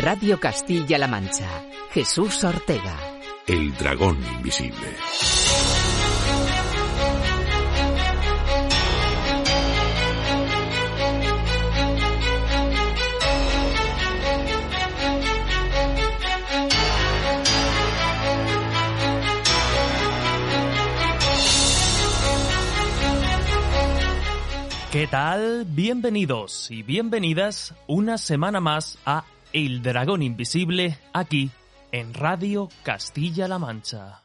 Radio Castilla-La Mancha, Jesús Ortega. El dragón invisible. ¿Qué tal? Bienvenidos y bienvenidas una semana más a El Dragón Invisible, aquí en Radio Castilla-La Mancha.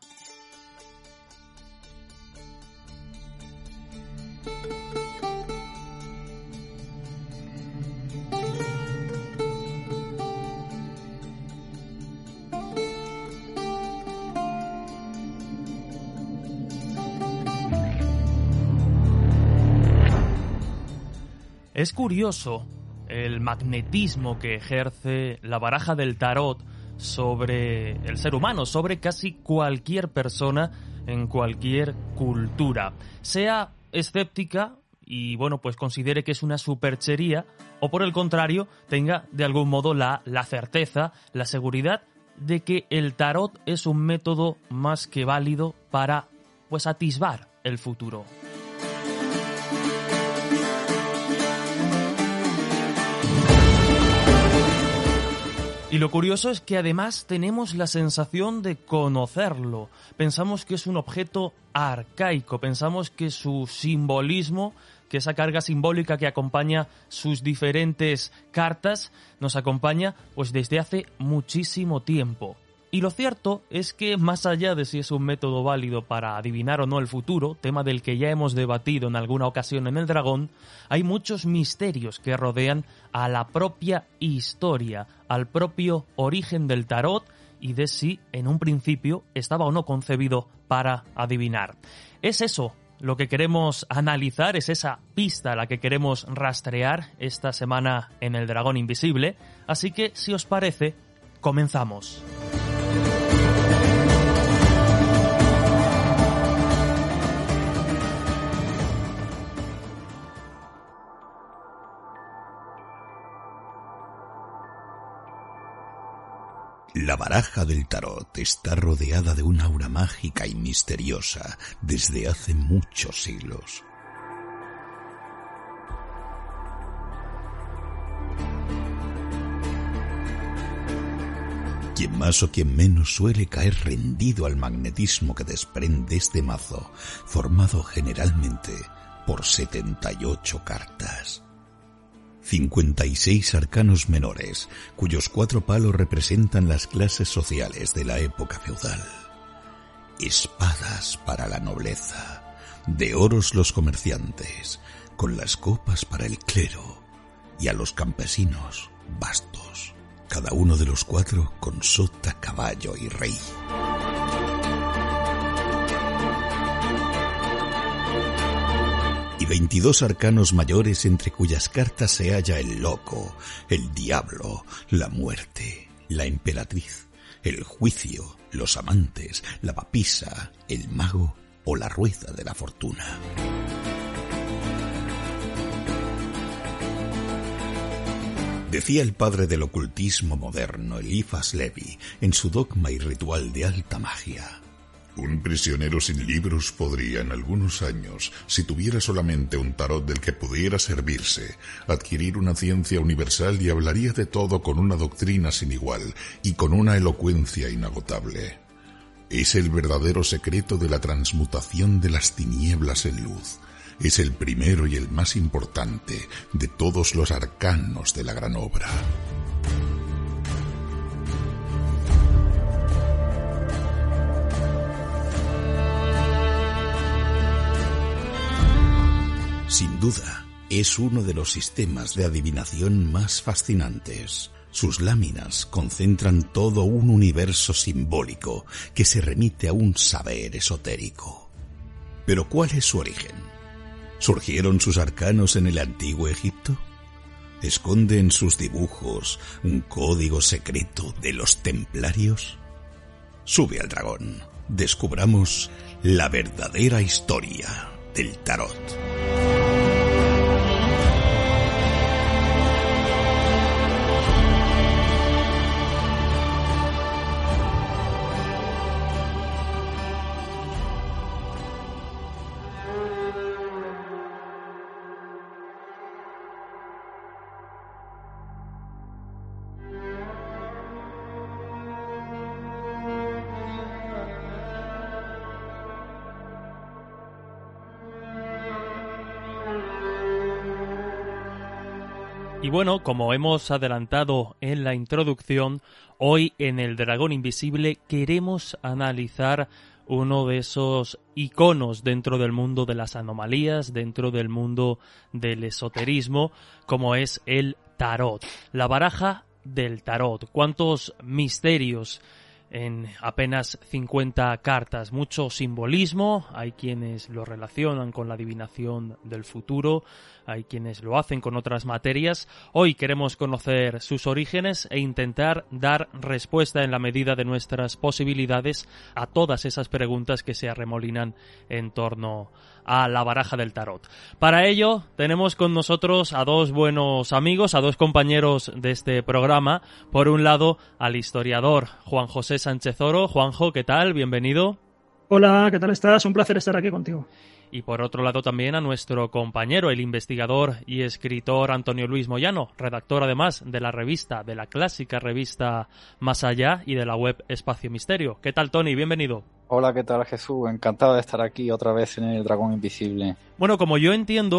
Es curioso el magnetismo que ejerce la baraja del tarot sobre el ser humano, sobre casi cualquier persona en cualquier cultura. Sea escéptica y, pues considere que es una superchería, o por el contrario, tenga de algún modo la certeza, la seguridad de que el tarot es un método más que válido para, atisbar el futuro. Y lo curioso es que además tenemos la sensación de conocerlo. Pensamos que es un objeto arcaico, pensamos que su simbolismo, que esa carga simbólica que acompaña sus diferentes cartas, nos acompaña desde hace muchísimo tiempo. Y lo cierto es que más allá de si es un método válido para adivinar o no el futuro, tema del que ya hemos debatido en alguna ocasión en El Dragón, hay muchos misterios que rodean a la propia historia, al propio origen del tarot y de si en un principio estaba o no concebido para adivinar. Es eso lo que queremos analizar, es esa pista la que queremos rastrear esta semana en El Dragón Invisible, así que si os parece, comenzamos. La baraja del tarot está rodeada de una aura mágica y misteriosa desde hace muchos siglos. Quien más o quien menos suele caer rendido al magnetismo que desprende este mazo, formado generalmente por 78 cartas. 56 arcanos menores, cuyos 4 palos representan las clases sociales de la época feudal. Espadas para la nobleza, de oros los comerciantes, con las copas para el clero, y a los campesinos, bastos, cada uno de los 4 con sota, caballo y rey. Y 22 arcanos mayores entre cuyas cartas se halla el loco, el diablo, la muerte, la emperatriz, el juicio, los amantes, la papisa, el mago o la rueda de la fortuna. Decía el padre del ocultismo moderno, Eliphas Levi, en su dogma y ritual de alta magia: un prisionero sin libros podría, en algunos años, si tuviera solamente un tarot del que pudiera servirse, adquirir una ciencia universal y hablaría de todo con una doctrina sin igual y con una elocuencia inagotable. Es el verdadero secreto de la transmutación de las tinieblas en luz. Es el primero y el más importante de todos los arcanos de la gran obra. Sin duda, es uno de los sistemas de adivinación más fascinantes. Sus láminas concentran todo un universo simbólico que se remite a un saber esotérico. ¿Pero cuál es su origen? ¿Surgieron sus arcanos en el antiguo Egipto? ¿Esconde en sus dibujos un código secreto de los templarios? Sube al dragón. Descubramos la verdadera historia del tarot. Y bueno, como hemos adelantado en la introducción, hoy en El Dragón Invisible queremos analizar uno de esos iconos dentro del mundo de las anomalías, dentro del mundo del esoterismo, como es el tarot. La baraja del tarot. ¿Cuántos misterios en apenas 50 cartas? Mucho simbolismo, hay quienes lo relacionan con la adivinación del futuro, hay quienes lo hacen con otras materias. Hoy queremos conocer sus orígenes e intentar dar respuesta en la medida de nuestras posibilidades a todas esas preguntas que se arremolinan en torno a la baraja del tarot. Para ello tenemos con nosotros a dos buenos amigos, a dos compañeros de este programa. Por un lado, al historiador Juan José Sánchez Oro. Juanjo, ¿qué tal? Bienvenido. Hola, ¿qué tal estás? Un placer estar aquí contigo. Y por otro lado también a nuestro compañero, el investigador y escritor Antonio Luis Moyano, redactor además de la clásica revista Más Allá y de la web Espacio Misterio. ¿Qué tal, Tony? Bienvenido. Hola, ¿qué tal, Jesús? Encantado de estar aquí otra vez en El Dragón Invisible. Bueno, como yo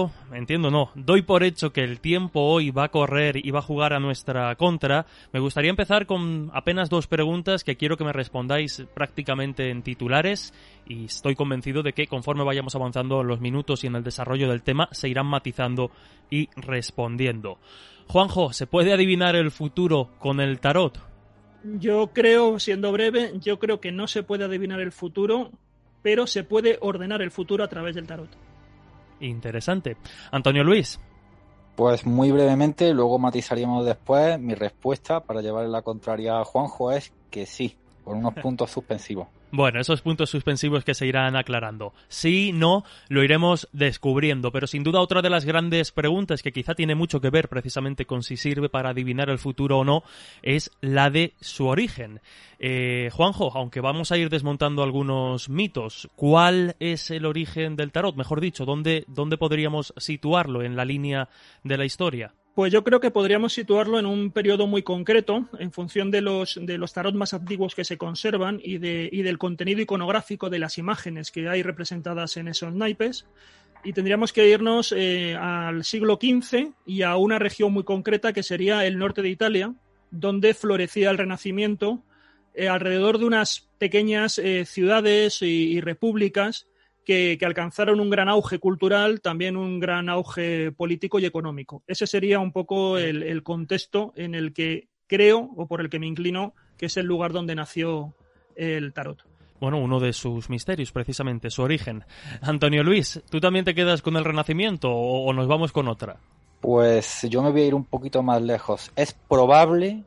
doy por hecho que el tiempo hoy va a correr y va a jugar a nuestra contra, me gustaría empezar con apenas dos preguntas que quiero que me respondáis prácticamente en titulares, y estoy convencido de que conforme vayamos avanzando en los minutos y en el desarrollo del tema se irán matizando y respondiendo. Juanjo, ¿se puede adivinar el futuro con el tarot? Yo creo, siendo breve, que no se puede adivinar el futuro, pero se puede ordenar el futuro a través del tarot. Interesante. Antonio Luis. Pues muy brevemente, luego matizaríamos después. Mi respuesta para llevarle la contraria a Juanjo es que sí, con unos puntos suspensivos. Bueno, esos puntos suspensivos que se irán aclarando. Sí, no, lo iremos descubriendo, pero sin duda otra de las grandes preguntas que quizá tiene mucho que ver precisamente con si sirve para adivinar el futuro o no, es la de su origen. Juanjo, aunque vamos a ir desmontando algunos mitos, ¿cuál es el origen del tarot? Mejor dicho, ¿dónde podríamos situarlo en la línea de la historia? Pues yo creo que podríamos situarlo en un periodo muy concreto, en función de los tarot más antiguos que se conservan y del contenido iconográfico de las imágenes que hay representadas en esos naipes. Y tendríamos que irnos al siglo XV y a una región muy concreta que sería el norte de Italia, donde florecía el Renacimiento, alrededor de unas pequeñas ciudades y repúblicas que alcanzaron un gran auge cultural, también un gran auge político y económico. Ese sería un poco el contexto en el que creo, o por el que me inclino, que es el lugar donde nació el tarot. Bueno, uno de sus misterios, precisamente, su origen. Antonio Luis, ¿tú también te quedas con el Renacimiento o nos vamos con otra? Pues yo me voy a ir un poquito más lejos. Es probable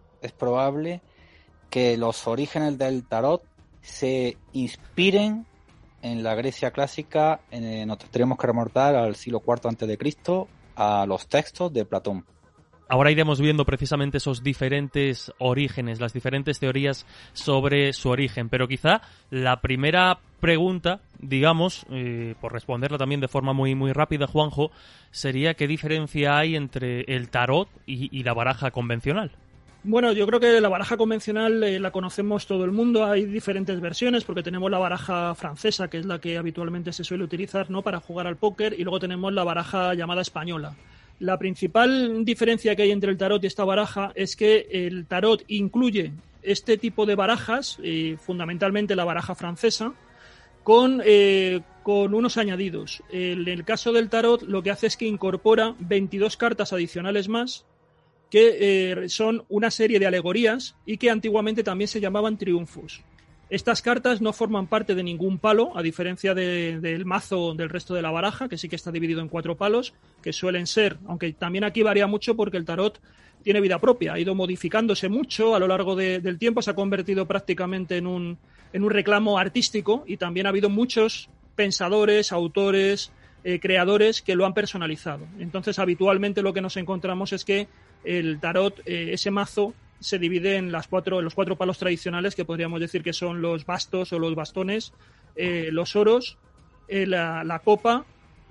que los orígenes del tarot se inspiren en la Grecia clásica. Nos tendríamos que remontar al siglo IV a.C., a los textos de Platón. Ahora iremos viendo precisamente esos diferentes orígenes, las diferentes teorías sobre su origen, pero quizá la primera pregunta, digamos, por responderla también de forma muy, muy rápida, Juanjo, sería ¿qué diferencia hay entre el tarot y la baraja convencional? Bueno, yo creo que la baraja convencional la conocemos todo el mundo. Hay diferentes versiones porque tenemos la baraja francesa, que es la que habitualmente se suele utilizar, ¿no?, para jugar al póker, y luego tenemos la baraja llamada española. La principal diferencia que hay entre el tarot y esta baraja es que el tarot incluye este tipo de barajas, fundamentalmente la baraja francesa, con unos añadidos. En el caso del tarot lo que hace es que incorpora 22 cartas adicionales más, que son una serie de alegorías y que antiguamente también se llamaban triunfos. Estas cartas no forman parte de ningún palo, a diferencia del mazo del resto de la baraja, que sí que está dividido en 4 palos, que suelen ser, aunque también aquí varía mucho porque el tarot tiene vida propia, ha ido modificándose mucho a lo largo del tiempo, se ha convertido prácticamente en un reclamo artístico, y también ha habido muchos pensadores, autores, creadores que lo han personalizado. Entonces, habitualmente lo que nos encontramos es que el tarot, ese mazo, se divide en los 4 palos tradicionales, que podríamos decir que son los bastos o los bastones, los oros, la copa,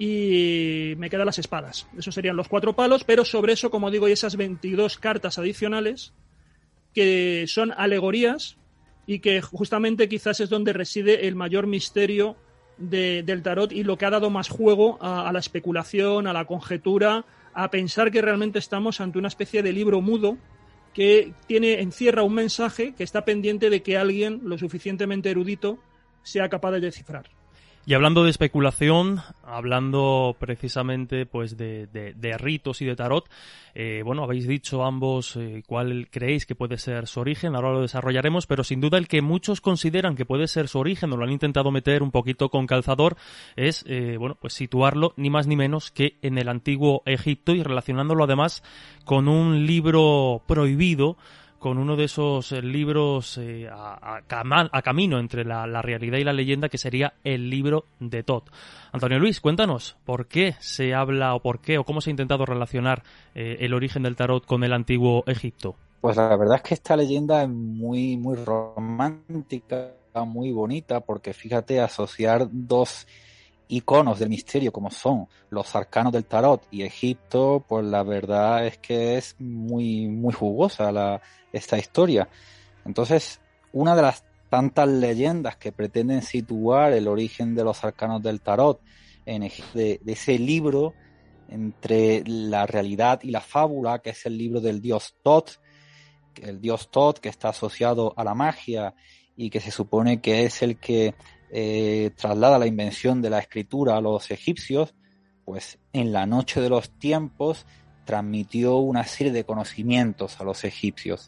y me quedan las espadas. Esos serían los 4 palos, pero sobre eso, como digo, hay esas 22 cartas adicionales que son alegorías y que justamente quizás es donde reside el mayor misterio del tarot y lo que ha dado más juego a la especulación, a la conjetura, a pensar que realmente estamos ante una especie de libro mudo que encierra un mensaje que está pendiente de que alguien lo suficientemente erudito sea capaz de descifrar. Y hablando de especulación, hablando precisamente pues de ritos y de tarot, habéis dicho ambos cuál creéis que puede ser su origen, ahora lo desarrollaremos, pero sin duda el que muchos consideran que puede ser su origen, o lo han intentado meter un poquito con calzador, es situarlo ni más ni menos que en el antiguo Egipto, y relacionándolo además con un libro prohibido, con uno de esos libros a camino entre la realidad y la leyenda, que sería el libro de Thoth. Antonio Luis, cuéntanos, ¿por qué se habla o cómo se ha intentado relacionar el origen del tarot con el antiguo Egipto? Pues la verdad es que esta leyenda es muy, muy romántica, muy bonita, porque fíjate, asociar dos iconos del misterio como son los arcanos del tarot y Egipto, pues la verdad es que es muy, muy jugosa esta historia. Entonces, una de las tantas leyendas que pretenden situar el origen de los arcanos del tarot en Egipto, de ese libro entre la realidad y la fábula, que es el libro del dios Thoth, el dios Thoth que está asociado a la magia y que se supone que es el que traslada la invención de la escritura a los egipcios, pues en la noche de los tiempos transmitió una serie de conocimientos a los egipcios.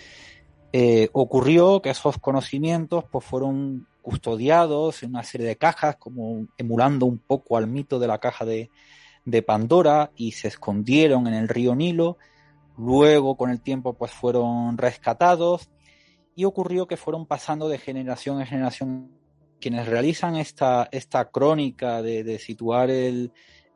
Ocurrió que esos conocimientos pues fueron custodiados en una serie de cajas, como emulando un poco al mito de la caja de Pandora, y se escondieron en el río Nilo. Luego, con el tiempo, pues fueron rescatados, y ocurrió que fueron pasando de generación en generación. Quienes realizan esta crónica de situar el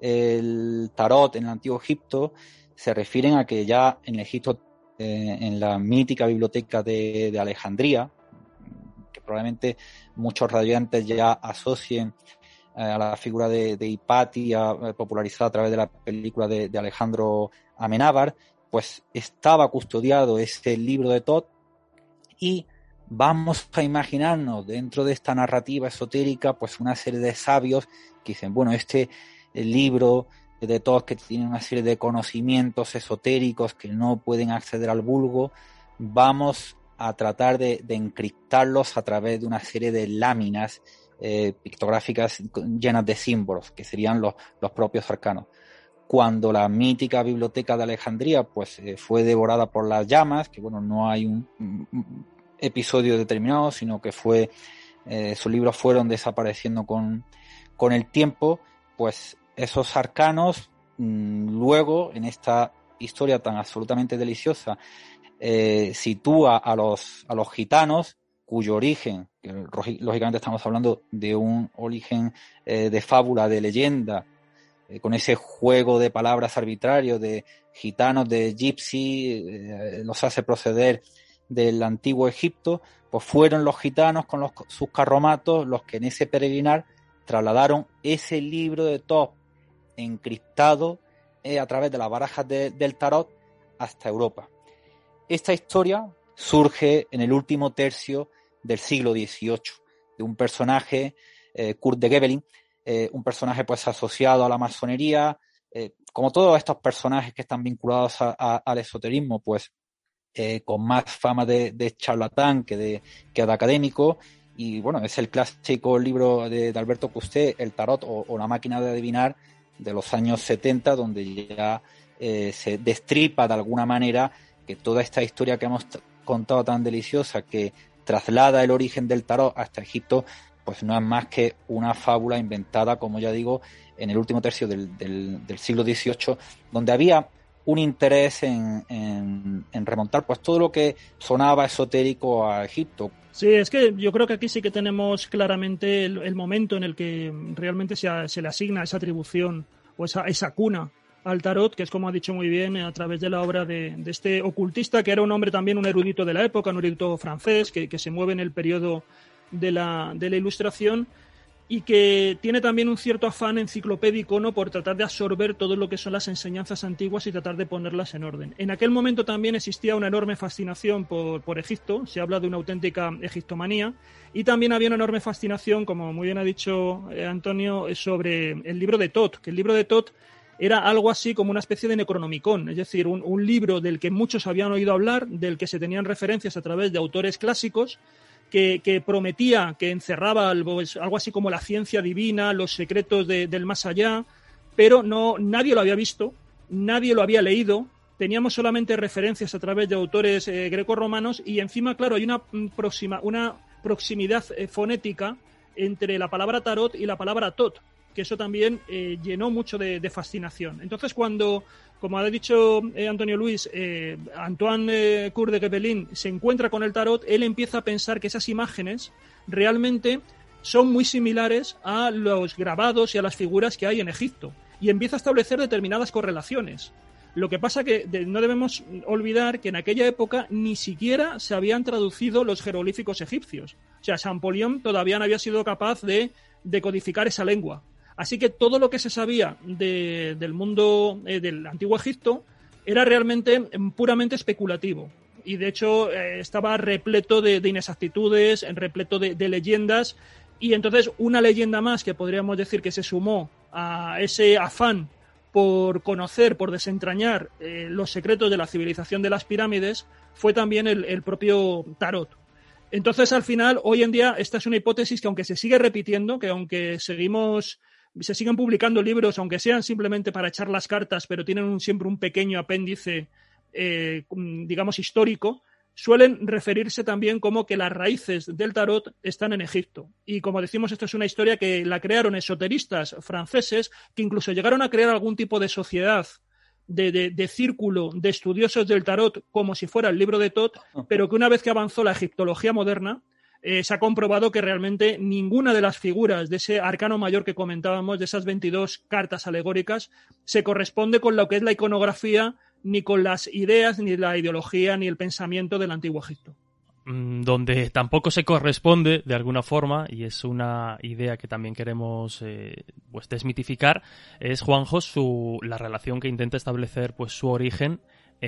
tarot en el antiguo Egipto se refieren a que ya en Egipto, en la mítica biblioteca de Alejandría, que probablemente muchos radiantes ya asocien a la figura de Hipatia, popularizada a través de la película de Alejandro Amenábar, pues estaba custodiado ese libro de Thoth, y vamos a imaginarnos dentro de esta narrativa esotérica pues una serie de sabios que dicen, bueno, este libro de Thoth, que tiene una serie de conocimientos esotéricos que no pueden acceder al vulgo, vamos a tratar de encriptarlos a través de una serie de láminas pictográficas llenas de símbolos, que serían los propios arcanos. Cuando la mítica biblioteca de Alejandría pues fue devorada por las llamas, que bueno, no hay un episodio determinado, sino que sus libros fueron desapareciendo con el tiempo, pues esos arcanos luego, en esta historia tan absolutamente deliciosa, sitúa a los gitanos, cuyo origen, que lógicamente estamos hablando de un origen de fábula, de leyenda, con ese juego de palabras arbitrarios de gitanos, de gypsy, los hace proceder del antiguo Egipto, pues fueron los gitanos con sus carromatos los que en ese peregrinar trasladaron ese libro de Thoth encriptado a través de las barajas del tarot hasta Europa. Esta historia surge en el último tercio del siglo XVIII, de un personaje, Kurt de Gebelin, un personaje pues asociado a la masonería, como todos estos personajes que están vinculados al esoterismo, pues con más fama de charlatán que de académico. Y bueno, es el clásico libro de Alberto Custé, El tarot o la máquina de adivinar, de los años 70, donde ya se destripa de alguna manera que toda esta historia que hemos contado tan deliciosa, que traslada el origen del tarot hasta Egipto, pues no es más que una fábula inventada, como ya digo, en el último tercio del siglo XVIII, donde había un interés en remontar pues todo lo que sonaba esotérico a Egipto. Sí, es que yo creo que aquí sí que tenemos claramente el momento en el que realmente se le asigna esa atribución o esa cuna al tarot, que es, como ha dicho muy bien, a través de la obra de este ocultista, que era un hombre también, un erudito de la época, un erudito francés, que se mueve en el periodo de la Ilustración, y que tiene también un cierto afán enciclopédico, ¿no?, por tratar de absorber todo lo que son las enseñanzas antiguas y tratar de ponerlas en orden. En aquel momento también existía una enorme fascinación por Egipto, se habla de una auténtica egiptomanía, y también había una enorme fascinación, como muy bien ha dicho Antonio, sobre el libro de Thoth, que el libro de Thoth era algo así como una especie de Necronomicon, es decir, un libro del que muchos habían oído hablar, del que se tenían referencias a través de autores clásicos, que prometía, que encerraba algo así como la ciencia divina, los secretos del más allá, pero nadie lo había visto, nadie lo había leído, teníamos solamente referencias a través de autores grecorromanos y encima, claro, hay una proximidad fonética entre la palabra tarot y la palabra tot, que eso también llenó mucho de fascinación. Entonces, cuando, como ha dicho Antonio Luis, Antoine Coeur de Gébelin se encuentra con el tarot, él empieza a pensar que esas imágenes realmente son muy similares a los grabados y a las figuras que hay en Egipto, y empieza a establecer determinadas correlaciones. Lo que pasa que no debemos olvidar que en aquella época ni siquiera se habían traducido los jeroglíficos egipcios. O sea, Champollion todavía no había sido capaz de decodificar esa lengua. Así que todo lo que se sabía del mundo del Antiguo Egipto era realmente puramente especulativo. Y de hecho estaba repleto de inexactitudes, repleto de leyendas. Y entonces una leyenda más que podríamos decir que se sumó a ese afán por conocer, por desentrañar los secretos de la civilización de las pirámides, fue también el propio tarot. Entonces, al final, hoy en día, esta es una hipótesis que, aunque se sigue repitiendo, que aunque se siguen publicando libros, aunque sean simplemente para echar las cartas, pero tienen siempre un pequeño apéndice, digamos, histórico, suelen referirse también como que las raíces del tarot están en Egipto. Y como decimos, esto es una historia que la crearon esoteristas franceses, que incluso llegaron a crear algún tipo de sociedad, de círculo de estudiosos del tarot, como si fuera el libro de Tot, pero que una vez que avanzó la egiptología moderna, se ha comprobado que realmente ninguna de las figuras de ese arcano mayor que comentábamos, de esas 22 cartas alegóricas, se corresponde con lo que es la iconografía, ni con las ideas, ni la ideología, ni el pensamiento del Antiguo Egipto. Donde tampoco se corresponde, de alguna forma, y es una idea que también queremos pues desmitificar, es, Juanjo, la relación que intenta establecer pues su origen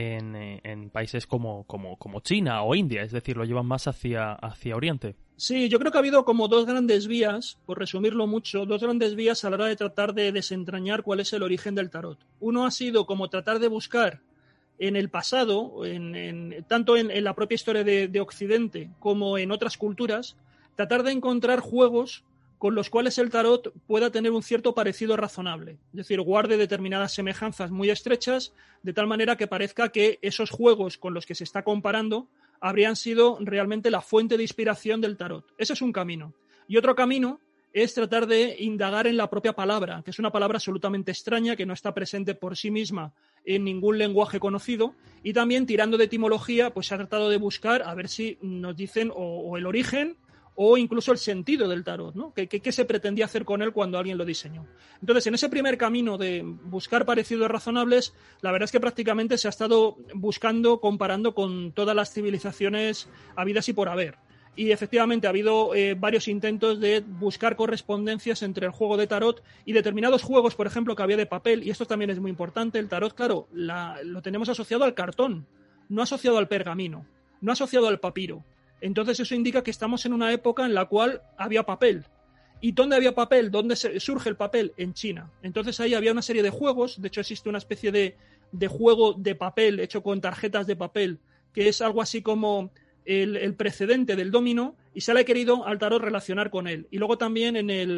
en países como China o India, es decir, lo llevan más hacia Oriente. Sí, yo creo que ha habido como dos grandes vías, por resumirlo mucho, dos grandes vías a la hora de tratar de desentrañar cuál es el origen del tarot. Uno ha sido como tratar de buscar en el pasado, tanto en la propia historia de Occidente como en otras culturas, tratar de encontrar juegos con los cuales el tarot pueda tener un cierto parecido razonable. Es decir, guarde determinadas semejanzas muy estrechas, de tal manera que parezca que esos juegos con los que se está comparando habrían sido realmente la fuente de inspiración del tarot. Ese es un camino. Y otro camino es tratar de indagar en la propia palabra, que es una palabra absolutamente extraña, que no está presente por sí misma en ningún lenguaje conocido, y también, tirando de etimología, pues se ha tratado de buscar a ver si nos dicen o el origen o incluso el sentido del tarot, ¿no? ¿Qué se pretendía hacer con él cuando alguien lo diseñó? Entonces, en ese primer camino de buscar parecidos razonables, la verdad es que prácticamente se ha estado buscando, comparando con todas las civilizaciones habidas y por haber. Y efectivamente ha habido varios intentos de buscar correspondencias entre el juego de tarot y determinados juegos, por ejemplo, que había de papel, y esto también es muy importante. El tarot, claro, lo tenemos asociado al cartón, no asociado al pergamino, no asociado al papiro. Entonces eso indica que estamos en una época en la cual había papel. ¿Y dónde había papel? ¿Dónde surge el papel? En China. Entonces ahí había una serie de juegos, de hecho existe una especie de juego de papel hecho con tarjetas de papel, que es algo así como el precedente del dominó, y se le ha querido al tarot relacionar con él. Y luego también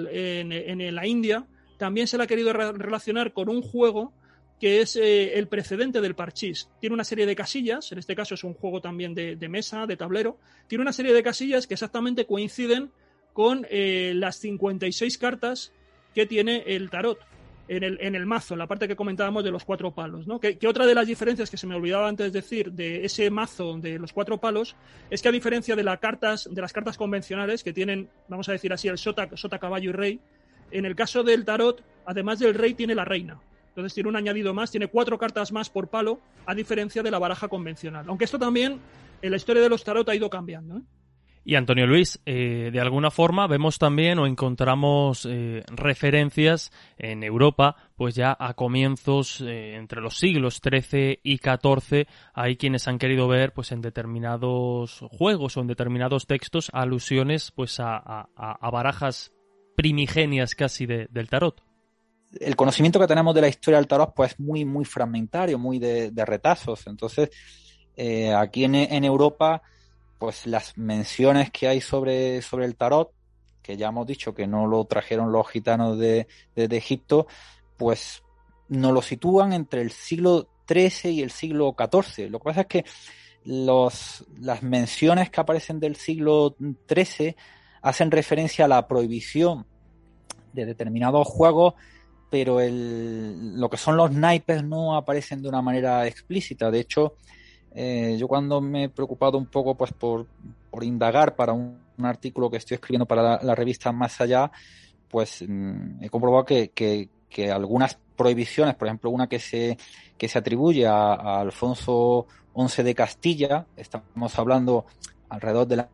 en la India también se le ha querido relacionar con un juego que es el precedente del parchís. Tiene una serie de casillas, en este caso es un juego también de mesa, de tablero, tiene una serie de casillas que exactamente coinciden con las 56 cartas que tiene el tarot en el mazo, en la parte que comentábamos de los 4 palos, ¿no? Que otra de las diferencias que se me olvidaba antes decir de ese mazo de los 4 palos es que, a diferencia de las cartas convencionales que tienen, vamos a decir así, el sota, caballo y rey, en el caso del tarot, además del rey, tiene la reina. Entonces tiene un añadido más, tiene 4 cartas más por palo, a diferencia de la baraja convencional. Aunque esto también, en la historia de los tarot, ha ido cambiando, ¿eh? Y Antonio Luis, de alguna forma vemos también o encontramos referencias en Europa, pues ya a comienzos entre los siglos XIII y XIV, hay quienes han querido ver pues en determinados juegos o en determinados textos alusiones pues a barajas primigenias casi del tarot. el conocimiento que tenemos de la historia del tarot pues es muy, muy fragmentario, muy de retazos. Entonces, aquí en Europa, pues las menciones que hay sobre el tarot, que ya hemos dicho que no lo trajeron los gitanos de Egipto, pues nos lo sitúan entre el siglo XIII y el siglo XIV. Lo que pasa es que las menciones que aparecen del siglo XIII hacen referencia a la prohibición de determinados juegos, pero lo que son los naipes no aparecen de una manera explícita. De hecho, yo cuando me he preocupado un poco pues por indagar para un artículo que estoy escribiendo para la revista Más Allá, pues he comprobado que algunas prohibiciones, por ejemplo, una que se atribuye a Alfonso XI de Castilla, estamos hablando alrededor de la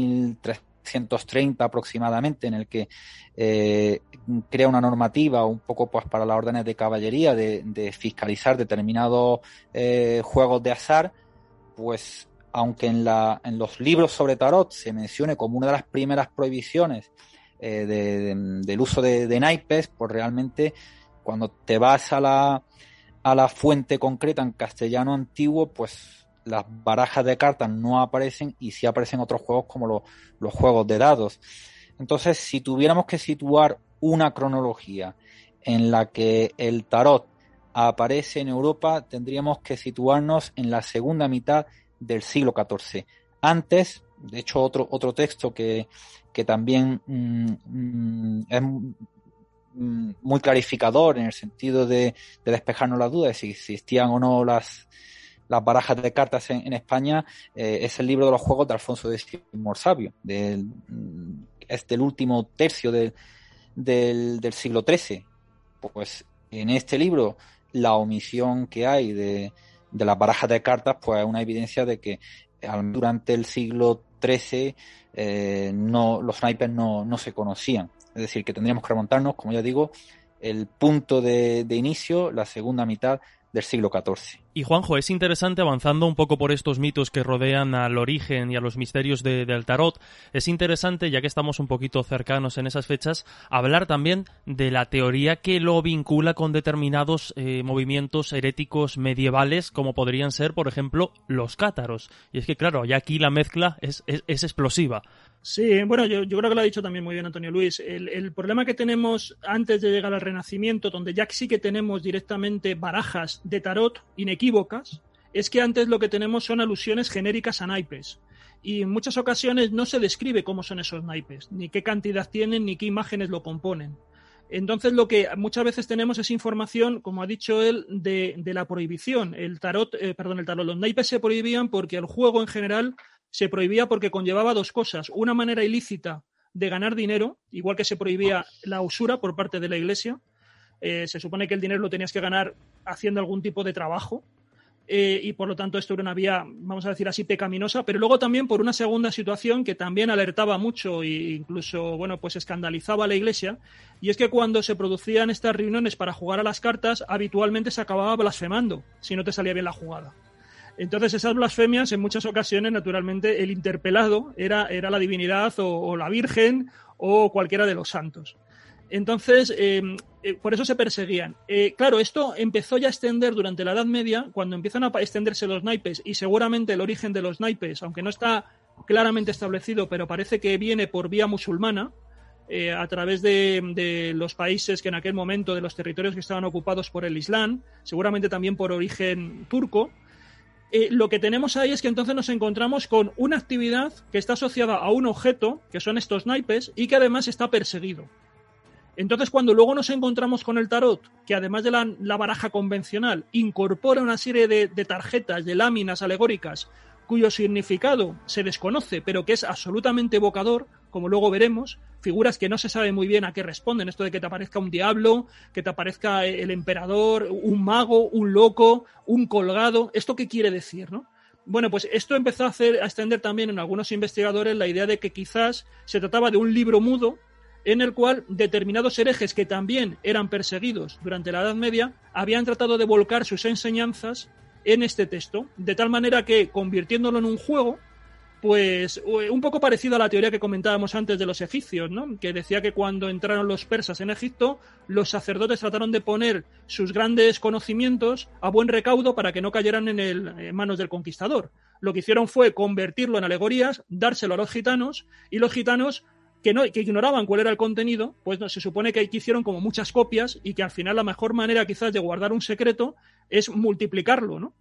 1330 aproximadamente, en el que crea una normativa un poco pues para las órdenes de caballería de fiscalizar determinados juegos de azar. Pues aunque en los libros sobre tarot se mencione como una de las primeras prohibiciones del uso de naipes, pues realmente cuando te vas a la fuente concreta en castellano antiguo, pues las barajas de cartas no aparecen y sí aparecen otros juegos como los juegos de dados. Entonces, si tuviéramos que situar una cronología en la que el tarot aparece en Europa, tendríamos que situarnos en la segunda mitad del siglo XIV. Antes, de hecho, otro texto que también es muy clarificador en el sentido de despejarnos las dudas de si existían o no las barajas de cartas en España, es el libro de los juegos de Alfonso X el Sabio, es del último tercio del siglo XIII. Pues en este libro la omisión que hay de las barajas de cartas pues es una evidencia de que durante el siglo XIII los naipes no se conocían. Es decir, que tendríamos que remontarnos, como ya digo, el punto de inicio, la segunda mitad del siglo XIV. Y Juanjo, es interesante, avanzando un poco por estos mitos que rodean al origen y a los misterios del tarot, es interesante, ya que estamos un poquito cercanos en esas fechas, hablar también de la teoría que lo vincula con determinados movimientos heréticos medievales, como podrían ser, por ejemplo, los cátaros. Y es que, claro, ya aquí la mezcla es explosiva. Sí, bueno, yo creo que lo ha dicho también muy bien Antonio Luis. El problema que tenemos antes de llegar al Renacimiento, donde ya sí que tenemos directamente barajas de tarot inequívocas, es que antes lo que tenemos son alusiones genéricas a naipes. Y en muchas ocasiones no se describe cómo son esos naipes, ni qué cantidad tienen, ni qué imágenes lo componen. Entonces lo que muchas veces tenemos es información, como ha dicho él, de la prohibición. Los naipes se prohibían porque el juego en general se prohibía porque conllevaba dos cosas. Una manera ilícita de ganar dinero, igual que se prohibía la usura por parte de la Iglesia. Se supone que el dinero lo tenías que ganar haciendo algún tipo de trabajo. Y por lo tanto esto era una vía, vamos a decir así, pecaminosa, pero luego también por una segunda situación que también alertaba mucho e incluso, bueno, pues escandalizaba a la Iglesia, y es que cuando se producían estas reuniones para jugar a las cartas, habitualmente se acababa blasfemando si no te salía bien la jugada. Entonces esas blasfemias, en muchas ocasiones, naturalmente, el interpelado era la divinidad o la Virgen o cualquiera de los santos. Entonces, por eso se perseguían. Claro, esto empezó ya a extender durante la Edad Media, cuando empiezan a extenderse los naipes, y seguramente el origen de los naipes, aunque no está claramente establecido, pero parece que viene por vía musulmana, a través de los países que en aquel momento, de los territorios que estaban ocupados por el Islam, seguramente también por origen turco. Lo que tenemos ahí es que entonces nos encontramos con una actividad que está asociada a un objeto, que son estos naipes, y que además está perseguido. Entonces, cuando luego nos encontramos con el tarot, que además de la baraja convencional, incorpora una serie de tarjetas, de láminas alegóricas, cuyo significado se desconoce, pero que es absolutamente evocador, como luego veremos, figuras que no se sabe muy bien a qué responden, esto de que te aparezca un diablo, que te aparezca el emperador, un mago, un loco, un colgado, ¿esto qué quiere decir, no? Bueno, pues esto empezó a extender también en algunos investigadores la idea de que quizás se trataba de un libro mudo en el cual determinados herejes que también eran perseguidos durante la Edad Media habían tratado de volcar sus enseñanzas en este texto, de tal manera que, convirtiéndolo en un juego, pues un poco parecido a la teoría que comentábamos antes de los egipcios, ¿no? Que decía que cuando entraron los persas en Egipto, los sacerdotes trataron de poner sus grandes conocimientos a buen recaudo para que no cayeran en manos del conquistador. Lo que hicieron fue convertirlo en alegorías, dárselo a los gitanos, y los gitanos que ignoraban cuál era el contenido, pues no, se supone que hicieron como muchas copias y que al final la mejor manera quizás de guardar un secreto es multiplicarlo, ¿no?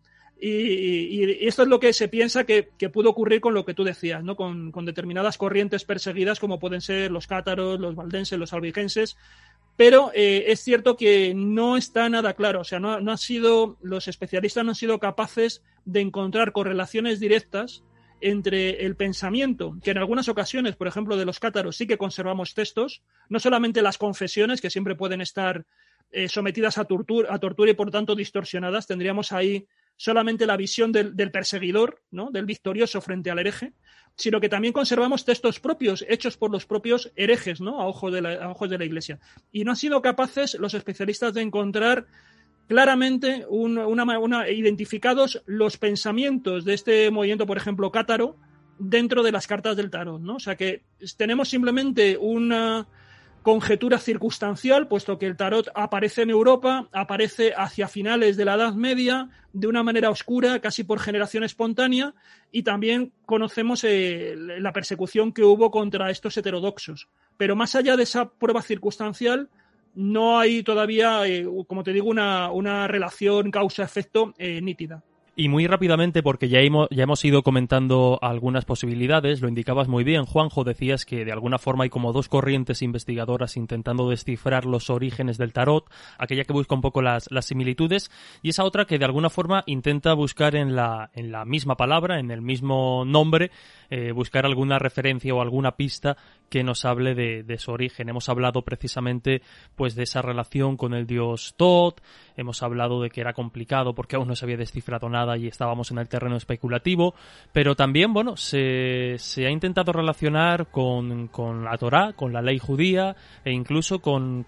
Y esto es lo que se piensa que pudo ocurrir con lo que tú decías, ¿no? Con determinadas corrientes perseguidas como pueden ser los cátaros, los valdenses, los albigenses, pero es cierto que no está nada claro, o sea, los especialistas no han sido capaces de encontrar correlaciones directas entre el pensamiento, que en algunas ocasiones, por ejemplo, de los cátaros sí que conservamos textos, no solamente las confesiones, que siempre pueden estar sometidas a tortura y por tanto distorsionadas, tendríamos ahí solamente la visión del perseguidor, ¿no? Del victorioso frente al hereje, sino que también conservamos textos propios, hechos por los propios herejes, ¿no? A ojos de la Iglesia. Y no han sido capaces los especialistas de encontrar claramente identificados los pensamientos de este movimiento, por ejemplo, cátaro, dentro de las cartas del tarot, ¿no? O sea que tenemos simplemente una conjetura circunstancial, puesto que el tarot aparece en Europa, aparece hacia finales de la Edad Media, de una manera oscura, casi por generación espontánea, y también conocemos la persecución que hubo contra estos heterodoxos. Pero más allá de esa prueba circunstancial, no hay todavía, como te digo, una relación causa-efecto nítida. Y muy rápidamente, porque ya hemos ido comentando algunas posibilidades, lo indicabas muy bien, Juanjo, decías que de alguna forma hay como dos corrientes investigadoras intentando descifrar los orígenes del tarot, aquella que busca un poco las similitudes, y esa otra que de alguna forma intenta buscar en la misma palabra, en el mismo nombre, buscar alguna referencia o alguna pista que nos hable de su origen. Hemos hablado precisamente pues de esa relación con el dios Thoth, hemos hablado de que era complicado porque aún no se había descifrado nada y estábamos en el terreno especulativo, pero también, bueno, se ha intentado relacionar con la Torá, con la ley judía e incluso con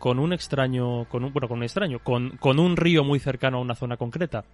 un río muy cercano a una zona concreta.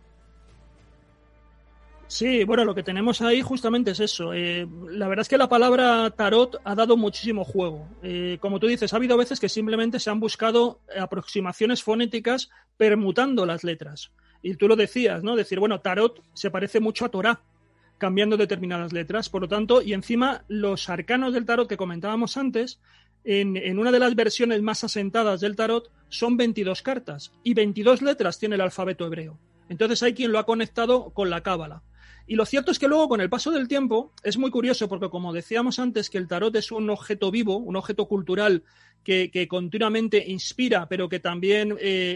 Sí, bueno, lo que tenemos ahí justamente es eso. La verdad es que la palabra tarot ha dado muchísimo juego. Como tú dices, ha habido veces que simplemente se han buscado aproximaciones fonéticas permutando las letras. Y tú lo decías, ¿no? Decir, bueno, tarot se parece mucho a Torá, cambiando determinadas letras. Por lo tanto, y encima los arcanos del tarot que comentábamos antes, en una de las versiones más asentadas del tarot, son 22 cartas y 22 letras tiene el alfabeto hebreo. Entonces hay quien lo ha conectado con la cábala. Y lo cierto es que luego, con el paso del tiempo, es muy curioso porque, como decíamos antes, que el tarot es un objeto vivo, un objeto cultural que continuamente inspira, pero que también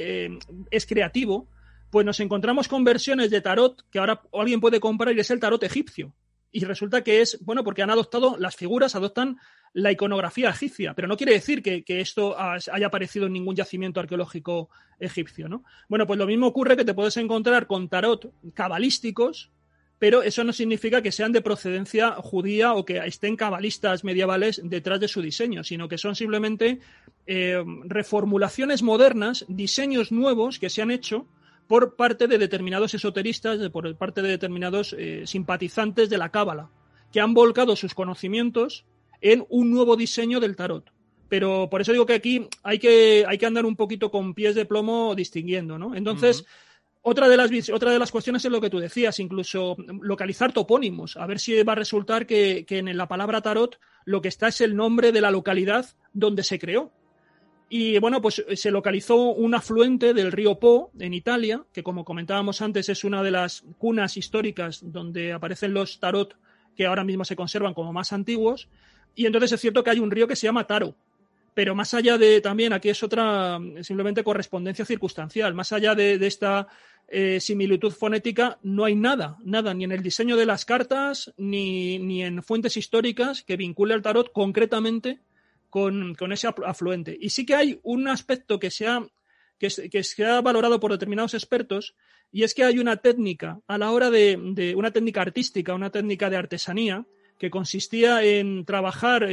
es creativo, pues nos encontramos con versiones de tarot que ahora alguien puede comprar y es el tarot egipcio. Y resulta que es, bueno, porque han adoptado las figuras, adoptan la iconografía egipcia, pero no quiere decir que esto haya aparecido en ningún yacimiento arqueológico egipcio, ¿no? Bueno, pues lo mismo ocurre que te puedes encontrar con tarot cabalísticos, pero eso no significa que sean de procedencia judía o que estén cabalistas medievales detrás de su diseño, sino que son simplemente reformulaciones modernas, diseños nuevos que se han hecho por parte de determinados esoteristas, por parte de determinados simpatizantes de la cábala, que han volcado sus conocimientos en un nuevo diseño del tarot. Pero por eso digo que aquí hay que andar un poquito con pies de plomo distinguiendo, ¿no? Entonces, otra de las cuestiones es lo que tú decías, incluso localizar topónimos, a ver si va a resultar que en la palabra tarot lo que está es el nombre de la localidad donde se creó. Y bueno, pues se localizó un afluente del río Po en Italia, que como comentábamos antes es una de las cunas históricas donde aparecen los tarot que ahora mismo se conservan como más antiguos, y entonces es cierto que hay un río que se llama Taro, pero más allá de también, aquí es otra simplemente correspondencia circunstancial, más allá de esta similitud fonética, no hay nada, ni en el diseño de las cartas, ni en fuentes históricas que vincule al tarot concretamente con ese afluente. Y sí que hay un aspecto que se ha valorado por determinados expertos, y es que hay una técnica a la hora de una técnica artística, una técnica de artesanía, que consistía en trabajar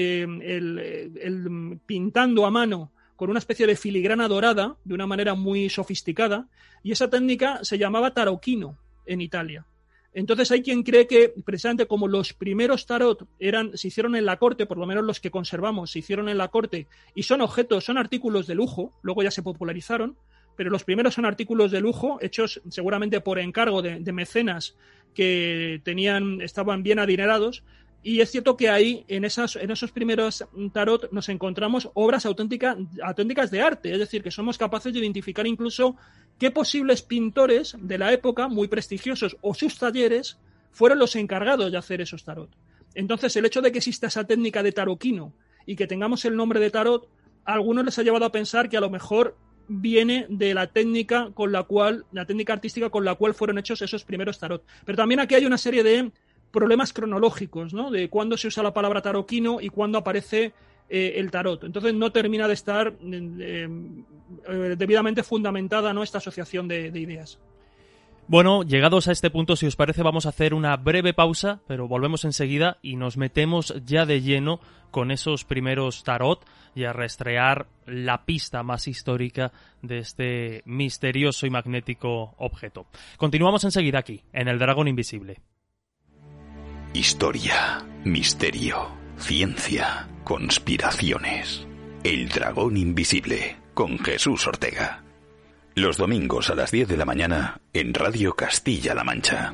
el pintando a mano con una especie de filigrana dorada, de una manera muy sofisticada, y esa técnica se llamaba tarocchino en Italia. Entonces hay quien cree que precisamente como los primeros tarot se hicieron en la corte, por lo menos los que conservamos se hicieron en la corte, y son artículos de lujo, luego ya se popularizaron, pero los primeros son artículos de lujo hechos seguramente por encargo de mecenas que estaban bien adinerados. Y es cierto que ahí, en esos primeros tarot, nos encontramos obras auténticas de arte, es decir, que somos capaces de identificar incluso qué posibles pintores de la época, muy prestigiosos, o sus talleres, fueron los encargados de hacer esos tarot. Entonces, el hecho de que exista esa técnica de taroquino y que tengamos el nombre de tarot, a algunos les ha llevado a pensar que a lo mejor viene de la técnica artística con la cual fueron hechos esos primeros tarot. Pero también aquí hay una serie de problemas cronológicos, ¿no? De cuándo se usa la palabra taroquino y cuándo aparece el tarot. Entonces no termina de estar debidamente fundamentada, ¿no?, esta asociación de ideas. Bueno, llegados a este punto, si os parece, vamos a hacer una breve pausa, pero volvemos enseguida y nos metemos ya de lleno con esos primeros tarot y a rastrear la pista más histórica de este misterioso y magnético objeto. Continuamos enseguida aquí, en El Dragón Invisible. Historia, misterio, ciencia, conspiraciones. El Dragón Invisible, con Jesús Ortega. Los domingos a las 10 de la mañana en Radio Castilla-La Mancha.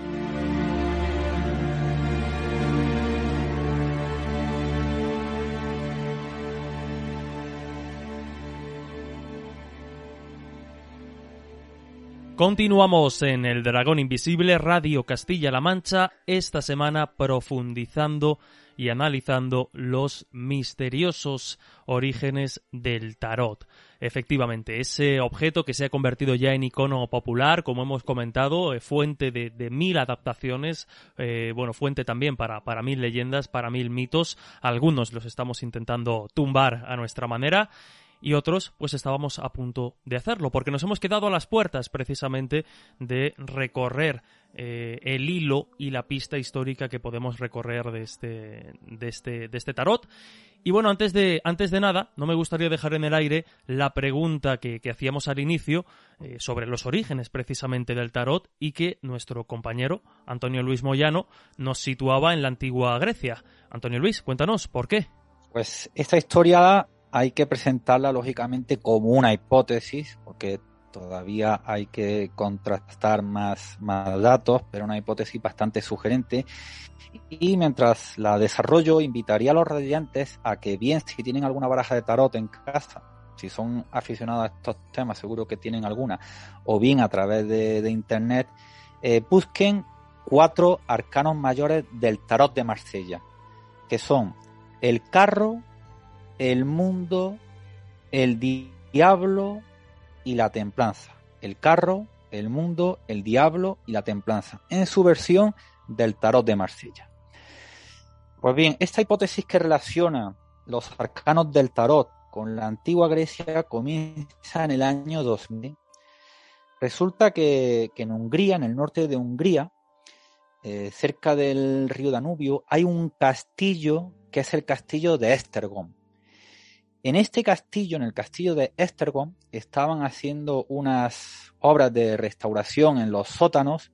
Continuamos en El Dragón Invisible, Radio Castilla-La Mancha, esta semana profundizando y analizando los misteriosos orígenes del tarot. Efectivamente, ese objeto que se ha convertido ya en icono popular, como hemos comentado, fuente de 1000 adaptaciones, fuente también para 1000 leyendas, para 1000 mitos. Algunos los estamos intentando tumbar a nuestra manera. Y otros, pues estábamos a punto de hacerlo, porque nos hemos quedado a las puertas precisamente de recorrer el hilo y la pista histórica que podemos recorrer de este tarot. Y bueno, antes de nada, no me gustaría dejar en el aire la pregunta que hacíamos al inicio sobre los orígenes precisamente del tarot y que nuestro compañero Antonio Luis Moyano nos situaba en la antigua Grecia. Antonio Luis, cuéntanos, ¿por qué? Pues esta historia hay que presentarla lógicamente como una hipótesis, porque todavía hay que contrastar más datos, pero una hipótesis bastante sugerente. Y mientras la desarrollo, invitaría a los radiantes a que, bien, si tienen alguna baraja de tarot en casa, si son aficionados a estos temas, seguro que tienen alguna, o bien a través de internet, busquen 4 arcanos mayores del tarot de Marsella, que son el carro, el mundo, el diablo y la templanza. El carro, el mundo, el diablo y la templanza, en su versión del tarot de Marsella. Pues bien, esta hipótesis que relaciona los arcanos del tarot con la antigua Grecia comienza en el año 2000. Resulta que en Hungría, en el norte de Hungría, cerca del río Danubio, hay un castillo que es el castillo de Esztergom. En este castillo, en el castillo de Esztergom, estaban haciendo unas obras de restauración en los sótanos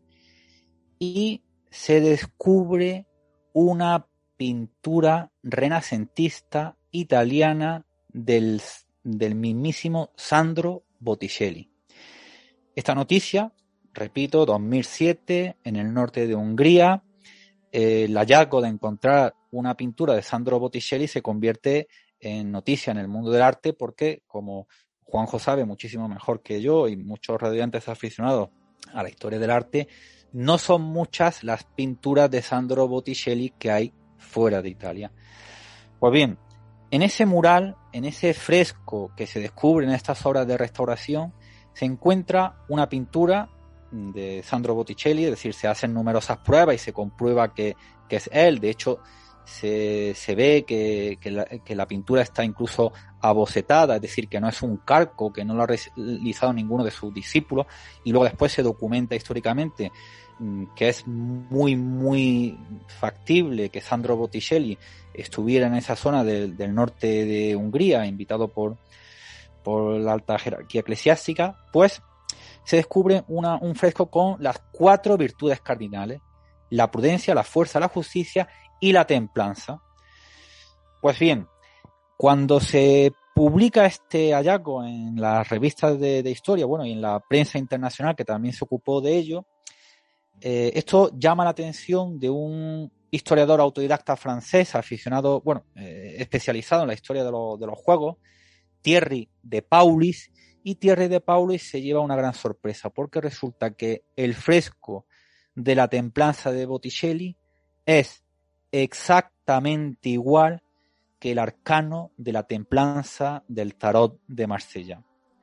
y se descubre una pintura renacentista italiana del mismísimo Sandro Botticelli. Esta noticia, repito, 2007, en el norte de Hungría, el hallazgo de encontrar una pintura de Sandro Botticelli se convierte en noticia en el mundo del arte porque, como Juanjo sabe muchísimo mejor que yo y muchos radiantes aficionados a la historia del arte, no son muchas las pinturas de Sandro Botticelli que hay fuera de Italia. Pues bien, en ese mural, en ese fresco que se descubre en estas obras de restauración, se encuentra una pintura de Sandro Botticelli, es decir, se hacen numerosas pruebas y se comprueba que es él. De hecho, se ve que la pintura está incluso abocetada, es decir, que no es un calco, que no lo ha realizado ninguno de sus discípulos, y luego después se documenta históricamente que es muy, muy factible que Sandro Botticelli estuviera en esa zona del norte de Hungría, invitado por la alta jerarquía eclesiástica. Pues se descubre un fresco con las 4 virtudes cardinales: la prudencia, la fuerza, la justicia y la templanza. Pues bien, cuando se publica este hallazgo en las revistas de historia, bueno, y en la prensa internacional, que también se ocupó de ello, esto llama la atención de un historiador autodidacta francés, aficionado, especializado en la historia de los juegos, Thierry de Paulis, y Thierry de Paulis se lleva una gran sorpresa, porque resulta que el fresco de la templanza de Botticelli es exactamente igual que el arcano de la templanza del tarot de Marsella.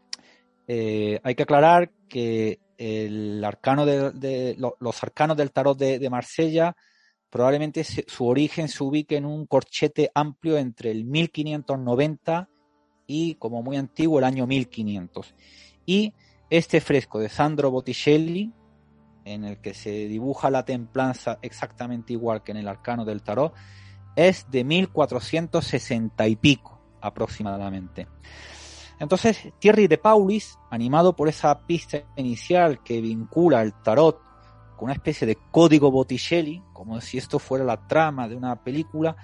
Hay que aclarar que el arcano los arcanos del tarot de Marsella probablemente su origen se ubique en un corchete amplio entre el 1590 y, como muy antiguo, el año 1500. Y este fresco de Sandro Botticelli, en el que se dibuja la templanza exactamente igual que en el arcano del tarot, es de 1460 y pico aproximadamente. Entonces Thierry de Paulis, animado por esa pista inicial que vincula el tarot con una especie de código Botticelli, como si esto fuera la trama de una película,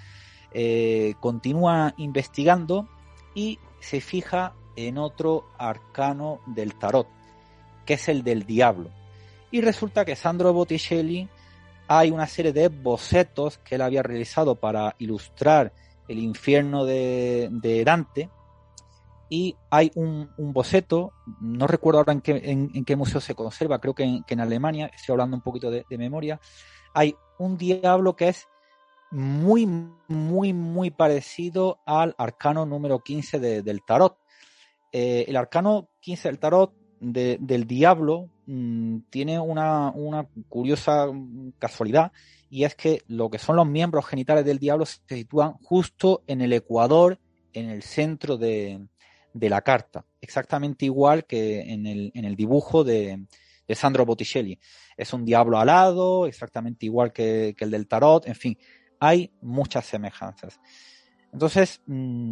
continúa investigando y se fija en otro arcano del tarot, que es el del diablo. Y resulta que Sandro Botticelli, hay una serie de bocetos que él había realizado para ilustrar el infierno de Dante, y hay un boceto, no recuerdo ahora en qué museo se conserva, creo que en Alemania, estoy hablando un poquito de memoria. Hay un diablo que es muy, muy, muy parecido al arcano número 15 del tarot. El arcano 15 del tarot del diablo tiene una curiosa casualidad, y es que lo que son los miembros genitales del diablo se sitúan justo en el ecuador, en el centro de la carta, exactamente igual que en el dibujo de Sandro Botticelli. Es un diablo alado, exactamente igual que el del tarot. En fin, hay muchas semejanzas. Entonces,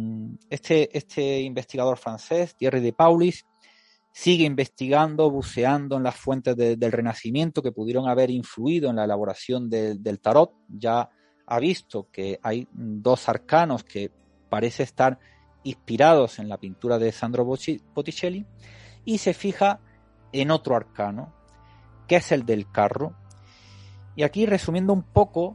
este investigador francés, Thierry de Paulis, sigue investigando, buceando en las fuentes del Renacimiento que pudieron haber influido en la elaboración del tarot. Ya ha visto que hay 2 arcanos que parece estar inspirados en la pintura de Sandro Botticelli, y se fija en otro arcano, que es el del carro. Y aquí, resumiendo un poco,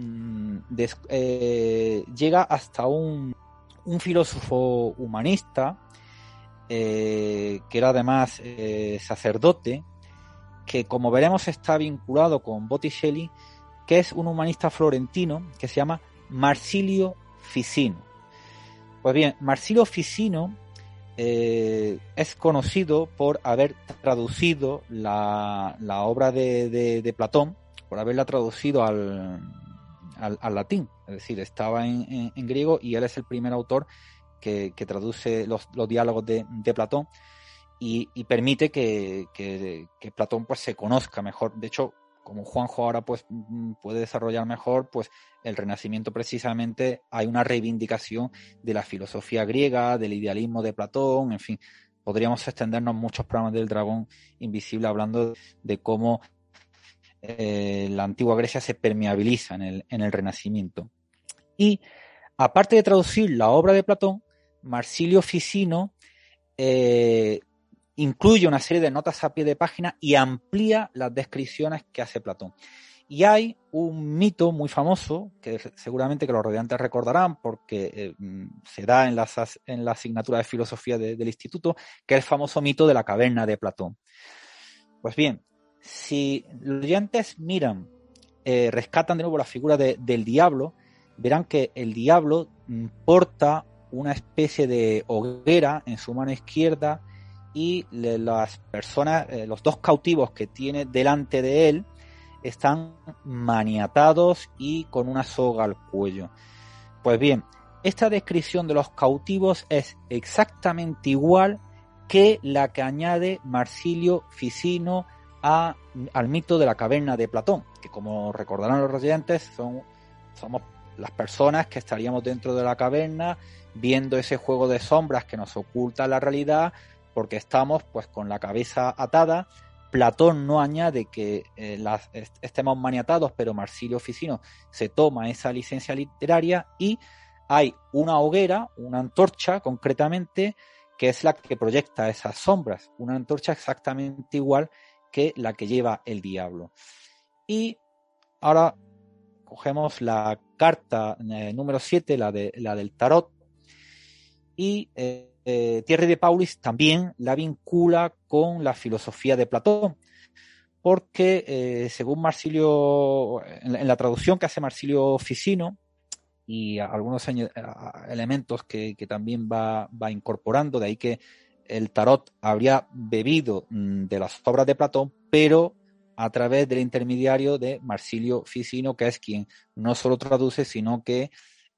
llega hasta un filósofo humanista, que era además sacerdote, que, como veremos, está vinculado con Botticelli, que es un humanista florentino que se llama Marsilio Ficino. Pues bien, Marsilio Ficino es conocido por haber traducido la obra de Platón, por haberla traducido al latín. Es decir, estaba en griego, y él es el primer autor que traduce los diálogos de Platón, y permite que Platón pues se conozca mejor. De hecho, como Juanjo ahora pues puede desarrollar mejor, pues el Renacimiento precisamente hay una reivindicación de la filosofía griega, del idealismo de Platón. En fin, podríamos extendernos muchos programas del Dragón Invisible hablando de cómo la antigua Grecia se permeabiliza en el Renacimiento. Y aparte de traducir la obra de Platón, Marsilio Ficino incluye una serie de notas a pie de página y amplía las descripciones que hace Platón. Y hay un mito muy famoso, que seguramente que los rodeantes recordarán porque se da en la asignatura de filosofía del instituto, que es el famoso mito de la caverna de Platón. Pues bien, si los oyentes miran, rescatan de nuevo la figura del diablo, verán que el diablo porta una especie de hoguera en su mano izquierda, y las personas, los 2 cautivos que tiene delante de él, están maniatados y con una soga al cuello. Pues bien, esta descripción de los cautivos es exactamente igual que la que añade Marsilio Ficino al mito de la caverna de Platón, que, como recordarán los oyentes, somos las personas que estaríamos dentro de la caverna viendo ese juego de sombras que nos oculta la realidad, porque estamos pues con la cabeza atada. Platón no añade que estemos maniatados, pero Marsilio Ficino se toma esa licencia literaria y hay una hoguera, una antorcha concretamente, que es la que proyecta esas sombras, una antorcha exactamente igual que la que lleva el diablo. Y ahora cogemos la carta número 7, la del tarot, y Thierry de Paulis también la vincula con la filosofía de Platón, porque según Marsilio, en la traducción que hace Marsilio Ficino, y algunos elementos que también va incorporando, de ahí que el tarot habría bebido de las obras de Platón, pero a través del intermediario de Marsilio Ficino, que es quien no solo traduce, sino que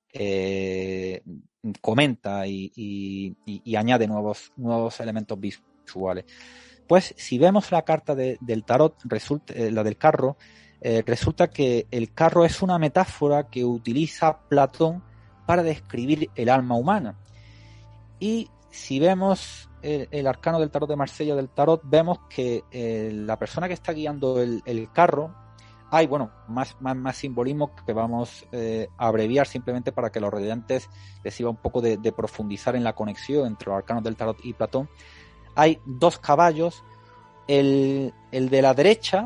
comenta y añade nuevos elementos visuales. Pues si vemos la carta del tarot, la del carro, resulta que el carro es una metáfora que utiliza Platón para describir el alma humana. Y si vemos el arcano del tarot de Marsella del tarot, vemos que la persona que está guiando el carro, hay más simbolismo que vamos a abreviar simplemente para que los radiantes les sirva un poco de profundizar en la conexión entre los arcanos del tarot y Platón. Hay 2 caballos, el de la derecha,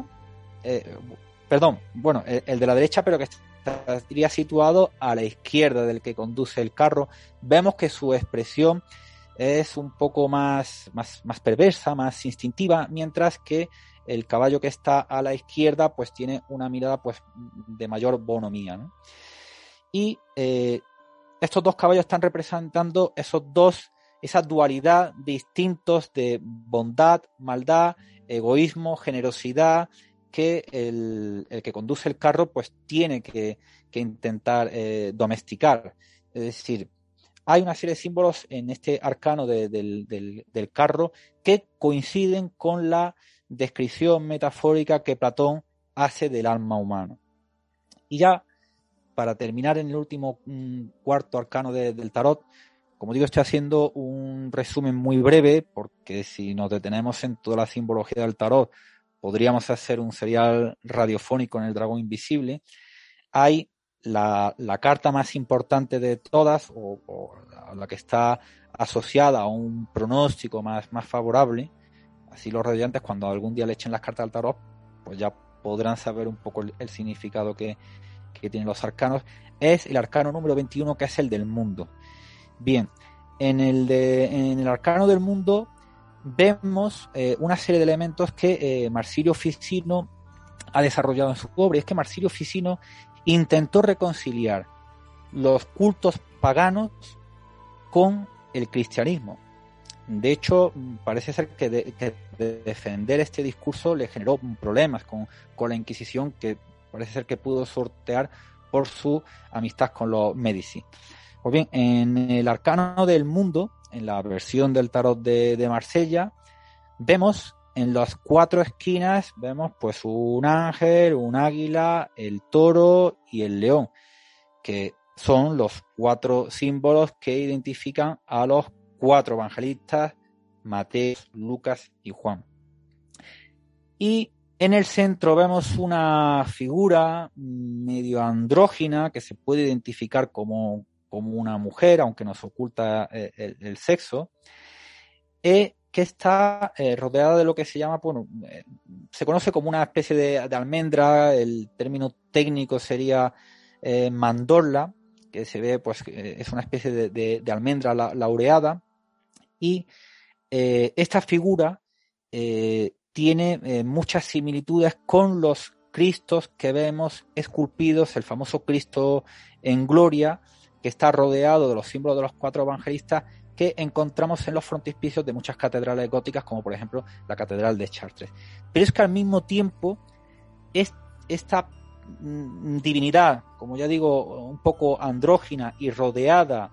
el de la derecha, pero que estaría situado a la izquierda del que conduce el carro. Vemos que su expresión es un poco más perversa, más instintiva, mientras que el caballo que está a la izquierda pues tiene una mirada pues de mayor bonomía, ¿no? Y estos 2 caballos están representando esa dualidad de instintos de bondad, maldad, egoísmo, generosidad, que el que conduce el carro pues tiene que intentar domesticar. Es decir, hay una serie de símbolos en este arcano del carro que coinciden con la descripción metafórica que Platón hace del alma humana. Y ya, para terminar en el último cuarto arcano del tarot, como digo, estoy haciendo un resumen muy breve, porque si nos detenemos en toda la simbología del tarot, podríamos hacer un serial radiofónico en el dragón invisible. Hay la carta más importante de todas, o la que está asociada a un pronóstico más favorable. Así los radiantes, cuando algún día le echen las cartas al tarot, pues ya podrán saber un poco el significado que tienen los arcanos. Es el arcano número 21, que es el del mundo. Bien, en el arcano del mundo vemos una serie de elementos que Marsilio Ficino ha desarrollado en su obra. Y es que Marsilio Ficino intentó reconciliar los cultos paganos con el cristianismo. De hecho, parece ser que defender este discurso le generó problemas con la Inquisición, que parece ser que pudo sortear por su amistad con los Medici. Pues bien, en el arcano del mundo, en la versión del tarot de Marsella, vemos en las 4 esquinas, vemos pues un ángel, un águila, el toro y el león, que son los 4 símbolos que identifican a los 4 evangelistas, Mateo, Lucas y Juan. Y en el centro vemos una figura medio andrógina que se puede identificar como una mujer, aunque nos oculta el sexo, que está rodeada de lo que se llama, se conoce como una especie de almendra. El término técnico sería mandorla, que se ve, pues, es una especie de almendra laureada. Y esta figura tiene muchas similitudes con los Cristos que vemos esculpidos, el famoso Cristo en gloria, que está rodeado de los símbolos de los 4 evangelistas que encontramos en los frontispicios de muchas catedrales góticas, como por ejemplo la Catedral de Chartres. Pero es que al mismo tiempo esta divinidad, como ya digo, un poco andrógina y rodeada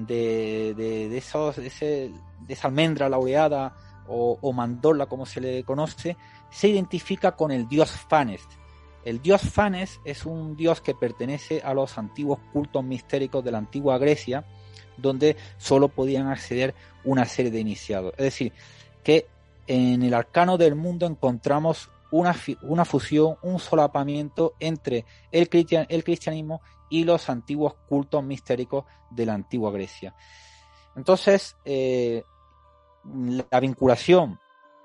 de esa almendra laureada o mandorla, como se le conoce, se identifica con el dios Fanes. El dios Fanes es un dios que pertenece a los antiguos cultos mistéricos de la antigua Grecia, donde solo podían acceder una serie de iniciados. Es decir, que en el arcano del mundo encontramos una fusión, un solapamiento entre el cristianismo y los antiguos cultos mistéricos de la antigua Grecia. Entonces, la vinculación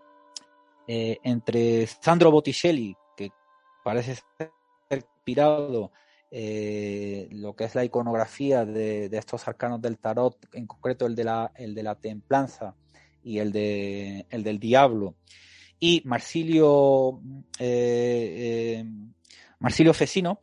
entre Sandro Botticelli, que parece ser inspirado lo que es la iconografía de estos arcanos del tarot, en concreto el de la templanza y el del diablo, y Marsilio Ficino,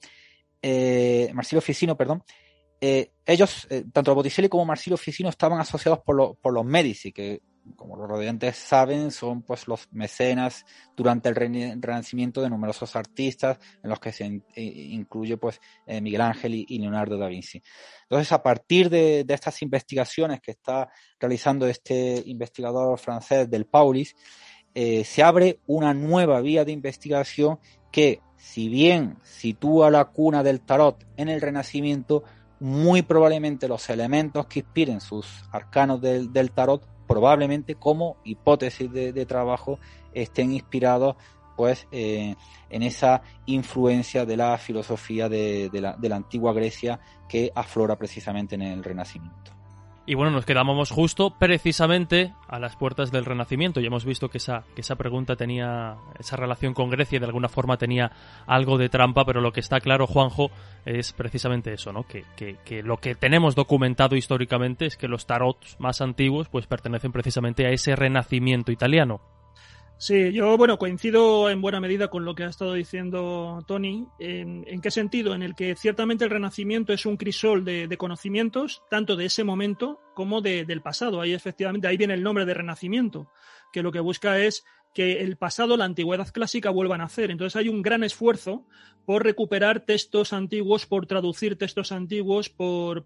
ellos, tanto Botticelli como Marsilio Ficino, estaban asociados por los Medici, que, como los rodeantes saben, son pues los mecenas durante el Renacimiento de numerosos artistas, en los que se incluye pues Miguel Ángel y Leonardo da Vinci. Entonces, a partir de estas investigaciones que está realizando este investigador francés Del Paulis, se abre una nueva vía de investigación que, si bien sitúa la cuna del tarot en el Renacimiento, muy probablemente los elementos que inspiren sus arcanos del tarot, probablemente como hipótesis de trabajo, estén inspirados pues en esa influencia de la filosofía de la antigua Grecia que aflora precisamente en el Renacimiento. Y bueno, nos quedamos justo precisamente a las puertas del Renacimiento. Ya hemos visto que esa pregunta tenía, esa relación con Grecia, de alguna forma tenía algo de trampa, pero lo que está claro, Juanjo, es precisamente eso, ¿no? Que lo que tenemos documentado históricamente es que los tarots más antiguos pues pertenecen precisamente a ese Renacimiento italiano. Sí, yo coincido en buena medida con lo que ha estado diciendo Tony. ¿En qué sentido? En el que ciertamente el Renacimiento es un crisol de conocimientos, tanto de ese momento como del pasado. Ahí efectivamente, ahí viene el nombre de Renacimiento, que lo que busca es que el pasado, la antigüedad clásica, vuelva a nacer. Entonces hay un gran esfuerzo por recuperar textos antiguos, por traducir textos antiguos, por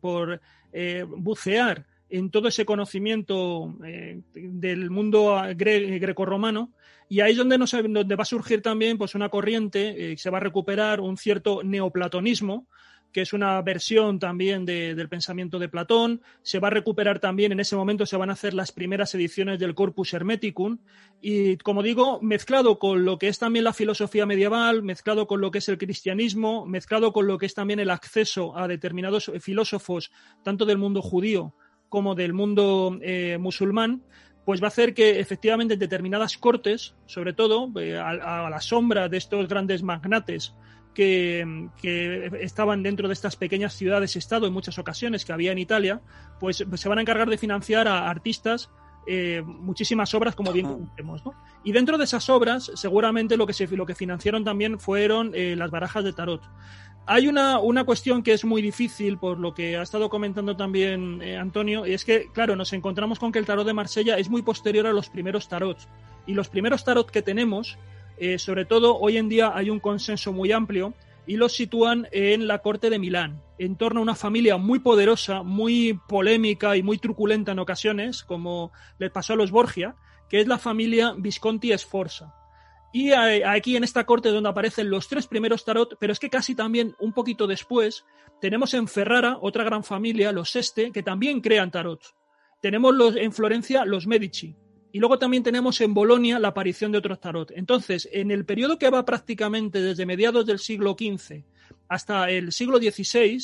bucear en todo ese conocimiento del mundo grecorromano, y ahí es donde va a surgir también pues una corriente, se va a recuperar un cierto neoplatonismo, que es una versión también del pensamiento de Platón. Se va a recuperar también, en ese momento se van a hacer las primeras ediciones del Corpus Hermeticum, y como digo, mezclado con lo que es también la filosofía medieval, mezclado con lo que es el cristianismo, mezclado con lo que es también el acceso a determinados filósofos, tanto del mundo judío como del mundo musulmán, pues va a hacer que efectivamente en determinadas cortes, sobre todo a la sombra de estos grandes magnates que estaban dentro de estas pequeñas ciudades-estado en muchas ocasiones que había en Italia, pues se van a encargar de financiar a artistas muchísimas obras, como bien conocemos, ¿no? Y dentro de esas obras seguramente lo que financiaron también fueron las barajas de tarot. Hay una cuestión que es muy difícil, por lo que ha estado comentando también Antonio, y es que, claro, nos encontramos con que el tarot de Marsella es muy posterior a los primeros tarots. Y los primeros tarot que tenemos, sobre todo hoy en día hay un consenso muy amplio, y los sitúan en la corte de Milán, en torno a una familia muy poderosa, muy polémica y muy truculenta en ocasiones, como les pasó a los Borgia, que es la familia Visconti Sforza. Y aquí en esta corte donde aparecen los tres primeros tarot, pero es que casi también un poquito después tenemos en Ferrara otra gran familia, los Este, que también crean tarot. Tenemos en Florencia los Medici. Y luego también tenemos en Bolonia la aparición de otros tarot. Entonces, en el periodo que va prácticamente desde mediados del siglo XV hasta el siglo XVI,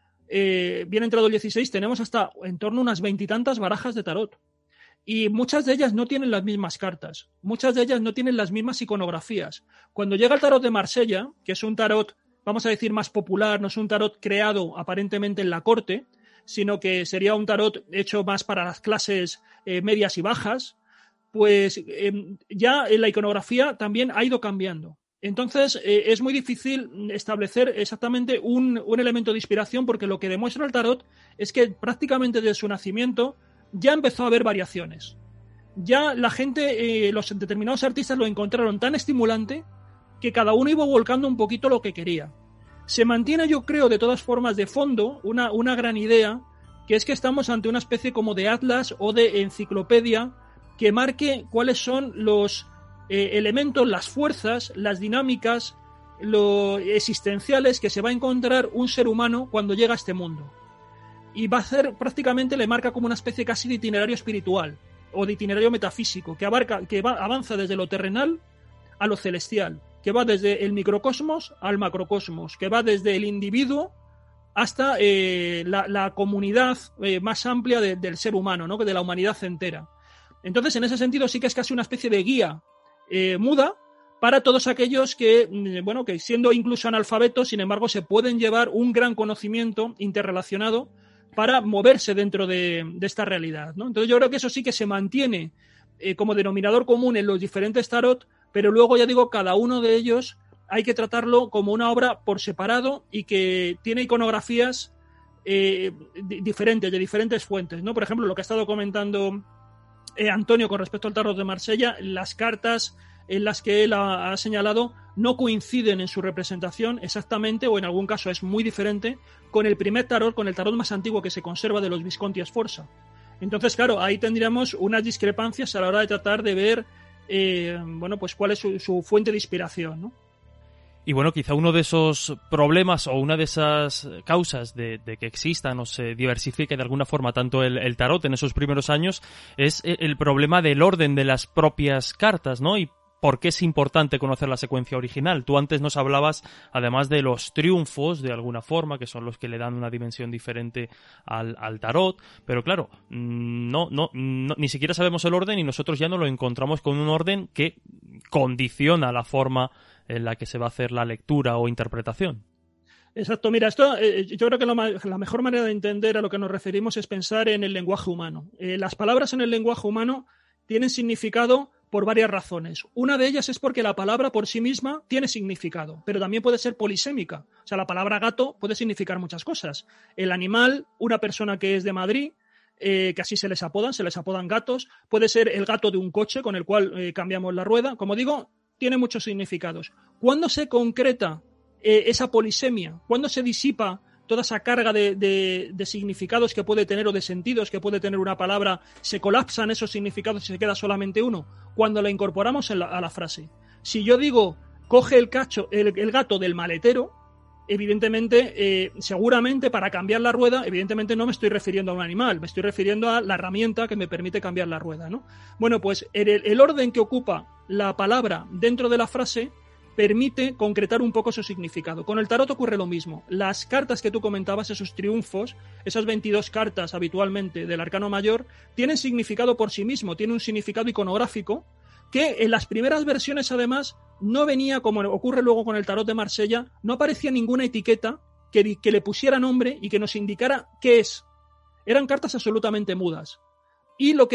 bien entrado el XVI, tenemos hasta en torno a unas 20 y tantas barajas de tarot. Y muchas de ellas no tienen las mismas cartas, muchas de ellas no tienen las mismas iconografías. Cuando llega el tarot de Marsella, que es un tarot, vamos a decir, más popular, no es un tarot creado aparentemente en la corte, sino que sería un tarot hecho más para las clases medias y bajas, pues ya la iconografía también ha ido cambiando. Entonces es muy difícil establecer exactamente un elemento de inspiración, porque lo que demuestra el tarot es que prácticamente desde su nacimiento ya empezó a haber variaciones. Ya la gente, los determinados artistas lo encontraron tan estimulante que cada uno iba volcando un poquito lo que quería. Se mantiene, yo creo, de todas formas, de fondo, una gran idea, que es que estamos ante una especie como de atlas o de enciclopedia que marque cuáles son los elementos, las fuerzas, las dinámicas, lo existenciales que se va a encontrar un ser humano cuando llega a este mundo. Y va a ser, prácticamente le marca como una especie casi de itinerario espiritual. o de itinerario metafísico, que avanza desde lo terrenal a lo celestial, que va desde el microcosmos al macrocosmos, que va desde el individuo hasta la comunidad más amplia del ser humano, ¿no? De la humanidad entera. Entonces, en ese sentido, sí que es casi una especie de guía muda para todos aquellos que siendo incluso analfabetos, sin embargo, se pueden llevar un gran conocimiento interrelacionado para moverse dentro de esta realidad, ¿no? Entonces, yo creo que eso sí que se mantiene como denominador común en los diferentes tarot, pero luego, ya digo, cada uno de ellos hay que tratarlo como una obra por separado y que tiene iconografías diferentes, de diferentes fuentes, ¿no? Por ejemplo, lo que ha estado comentando Antonio con respecto al tarot de Marsella, las cartas en las que él ha señalado no coinciden en su representación exactamente, o en algún caso es muy diferente, con el primer tarot, con el tarot más antiguo que se conserva de los Visconti Sforza. Entonces, claro, ahí tendríamos unas discrepancias a la hora de tratar de ver pues cuál es su fuente de inspiración, ¿no? Y bueno, quizá uno de esos problemas o una de esas causas de que existan o se diversifique de alguna forma tanto el tarot en esos primeros años es el problema del orden de las propias cartas, ¿no? Y por qué es importante conocer la secuencia original. Tú antes nos hablabas, además de los triunfos, de alguna forma, que son los que le dan una dimensión diferente al tarot, pero claro, no, ni siquiera sabemos el orden y nosotros ya no lo encontramos con un orden que condiciona la forma en la que se va a hacer la lectura o interpretación. Exacto, mira, esto yo creo que la mejor manera de entender a lo que nos referimos es pensar en el lenguaje humano. Las palabras en el lenguaje humano tienen significado por varias razones. Una de ellas es porque la palabra por sí misma tiene significado, pero también puede ser polisémica. O sea, la palabra gato puede significar muchas cosas. El animal, una persona que es de Madrid, que así se les apodan gatos, puede ser el gato de un coche con el cual cambiamos la rueda. Como digo, tiene muchos significados. ¿Cuándo se concreta esa polisemia? ¿Cuándo se disipa toda esa carga de significados que puede tener o de sentidos que puede tener una palabra? ¿Se colapsan esos significados y se queda solamente uno? Cuando la incorporamos a la frase. Si yo digo, coge el gato del maletero, evidentemente, seguramente para cambiar la rueda, evidentemente no me estoy refiriendo a un animal, me estoy refiriendo a la herramienta que me permite cambiar la rueda, ¿no? Bueno, pues el orden que ocupa la palabra dentro de la frase permite concretar un poco su significado. Con el tarot ocurre lo mismo. Las cartas que tú comentabas, esos triunfos, esas 22 cartas habitualmente del arcano mayor, tienen significado por sí mismo, tienen un significado iconográfico que en las primeras versiones además no venía, como ocurre luego con el tarot de Marsella, no aparecía ninguna etiqueta que le pusiera nombre y que nos indicara qué es. Eran cartas absolutamente mudas. Y lo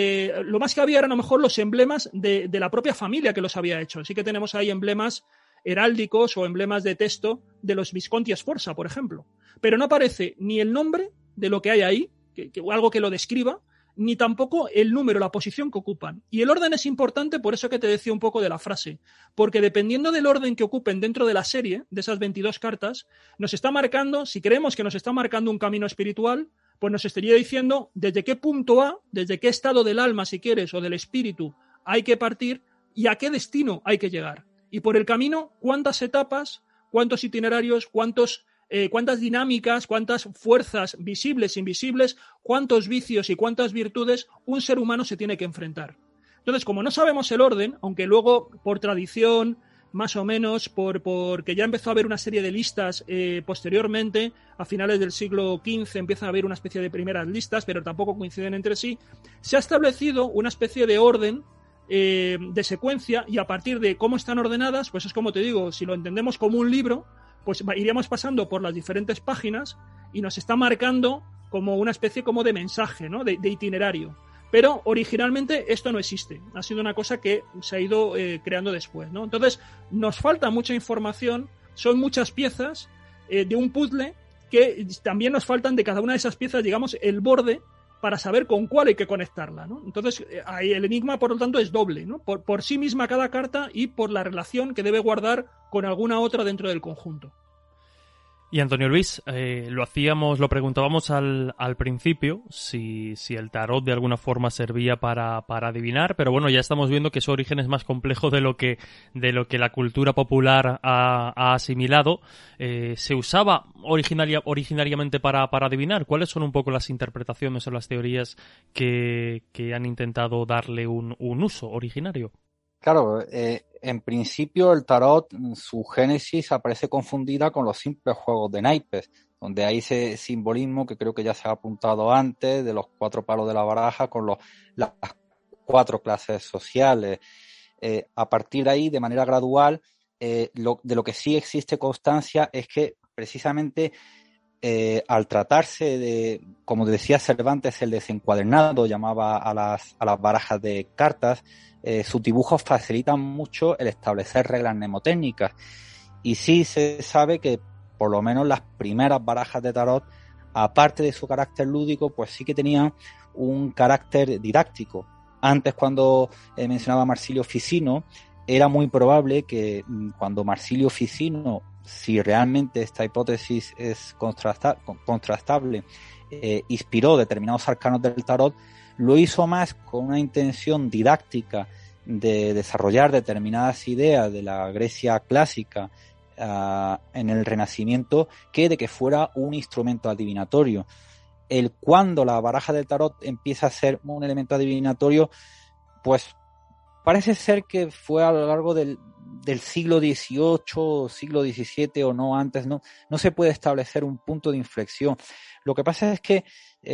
más que había eran a lo mejor los emblemas de la propia familia que los había hecho. Así que tenemos ahí emblemas heráldicos o emblemas de texto de los Visconti Sforza, por ejemplo. Pero no aparece ni el nombre de lo que hay ahí, algo que lo describa, ni tampoco el número, la posición que ocupan. Y el orden es importante, por eso que te decía un poco de la frase, porque dependiendo del orden que ocupen dentro de la serie, de esas 22 cartas, nos está marcando, si creemos que nos está marcando un camino espiritual, pues nos estaría diciendo desde qué punto A, desde qué estado del alma, si quieres, o del espíritu, hay que partir y a qué destino hay que llegar. Y por el camino, cuántas etapas, cuántos itinerarios, cuántas dinámicas, cuántas fuerzas visibles, invisibles, cuántos vicios y cuántas virtudes un ser humano se tiene que enfrentar. Entonces, como no sabemos el orden, aunque luego por tradición, más o menos, porque ya empezó a haber una serie de listas posteriormente, a finales del siglo XV empieza a haber una especie de primeras listas, pero tampoco coinciden entre sí, se ha establecido una especie de orden de secuencia, y a partir de cómo están ordenadas, pues es como te digo, si lo entendemos como un libro, pues iríamos pasando por las diferentes páginas y nos está marcando como una especie como de mensaje, ¿no? de itinerario. Pero originalmente esto no existe. Ha sido una cosa que se ha ido creando después, ¿no? Entonces, nos falta mucha información, son muchas piezas de un puzzle que también nos faltan de cada una de esas piezas, digamos, el borde para saber con cuál hay que conectarla, ¿no? Entonces, ahí el enigma, por lo tanto, es doble, ¿no? Por sí misma cada carta y por la relación que debe guardar con alguna otra dentro del conjunto. Y Antonio Luis, lo preguntábamos al principio, si el tarot de alguna forma servía para adivinar, pero bueno, ya estamos viendo que su origen es más complejo de lo que la cultura popular ha asimilado. ¿Se usaba originariamente para adivinar? ¿Cuáles son un poco las interpretaciones o las teorías que han intentado darle un uso originario? Claro, en principio el tarot, su génesis aparece confundida con los simples juegos de naipes, donde hay ese simbolismo que creo que ya se ha apuntado antes, de los 4 palos de la baraja con las 4 clases sociales. A partir de ahí, de manera gradual, de lo que sí existe constancia es que precisamente al tratarse de, como decía Cervantes, el desencuadernado, llamaba a las barajas de cartas, sus dibujos facilitan mucho el establecer reglas mnemotécnicas. Y sí se sabe que por lo menos las primeras barajas de tarot, aparte de su carácter lúdico, pues sí que tenían un carácter didáctico. Antes, cuando mencionaba Marsilio Ficino, era muy probable que cuando Marsilio Ficino, si realmente esta hipótesis es contrastable, inspiró determinados arcanos del tarot, lo hizo más con una intención didáctica de desarrollar determinadas ideas de la Grecia clásica en el Renacimiento, que de que fuera un instrumento adivinatorio. Cuando la baraja del tarot empieza a ser un elemento adivinatorio, pues parece ser que fue a lo largo del siglo XVIII, siglo XVII o no antes, no se puede establecer un punto de inflexión. Lo que pasa es que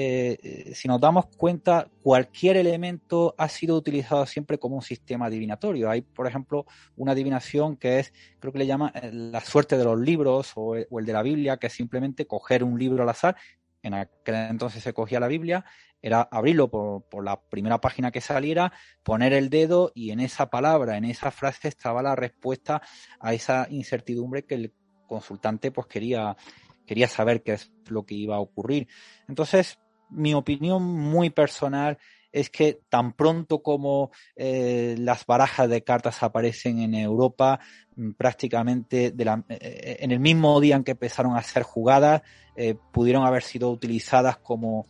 si nos damos cuenta, cualquier elemento ha sido utilizado siempre como un sistema adivinatorio. Hay, por ejemplo, una adivinación que es, creo que le llaman la suerte de los libros o el de la Biblia, que es simplemente coger un libro al azar. En aquel entonces se cogía la Biblia, era abrirlo por la primera página que saliera, poner el dedo y en esa palabra, en esa frase estaba la respuesta a esa incertidumbre que el consultante pues quería saber qué es lo que iba a ocurrir. Entonces, mi opinión muy personal es que tan pronto como las barajas de cartas aparecen en Europa, prácticamente en el mismo día en que empezaron a ser jugadas, pudieron haber sido utilizadas como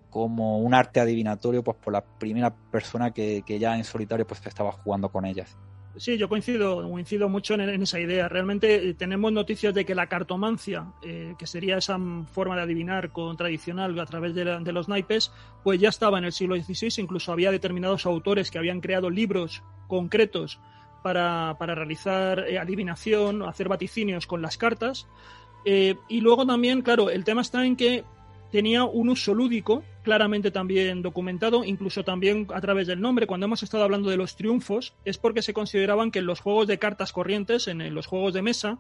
un arte adivinatorio pues por la primera persona que ya en solitario pues estaba jugando con ellas. Sí, yo coincido mucho en esa idea. Realmente tenemos noticias de que la cartomancia, que sería esa forma de adivinar tradicional a través de los naipes, pues ya estaba en el siglo XVI. Incluso había determinados autores que habían creado libros concretos para realizar adivinación, hacer vaticinios con las cartas. Y luego también, claro, el tema está en que tenía un uso lúdico, claramente también documentado, incluso también a través del nombre. Cuando hemos estado hablando de los triunfos, es porque se consideraban que en los juegos de cartas corrientes, en los juegos de mesa,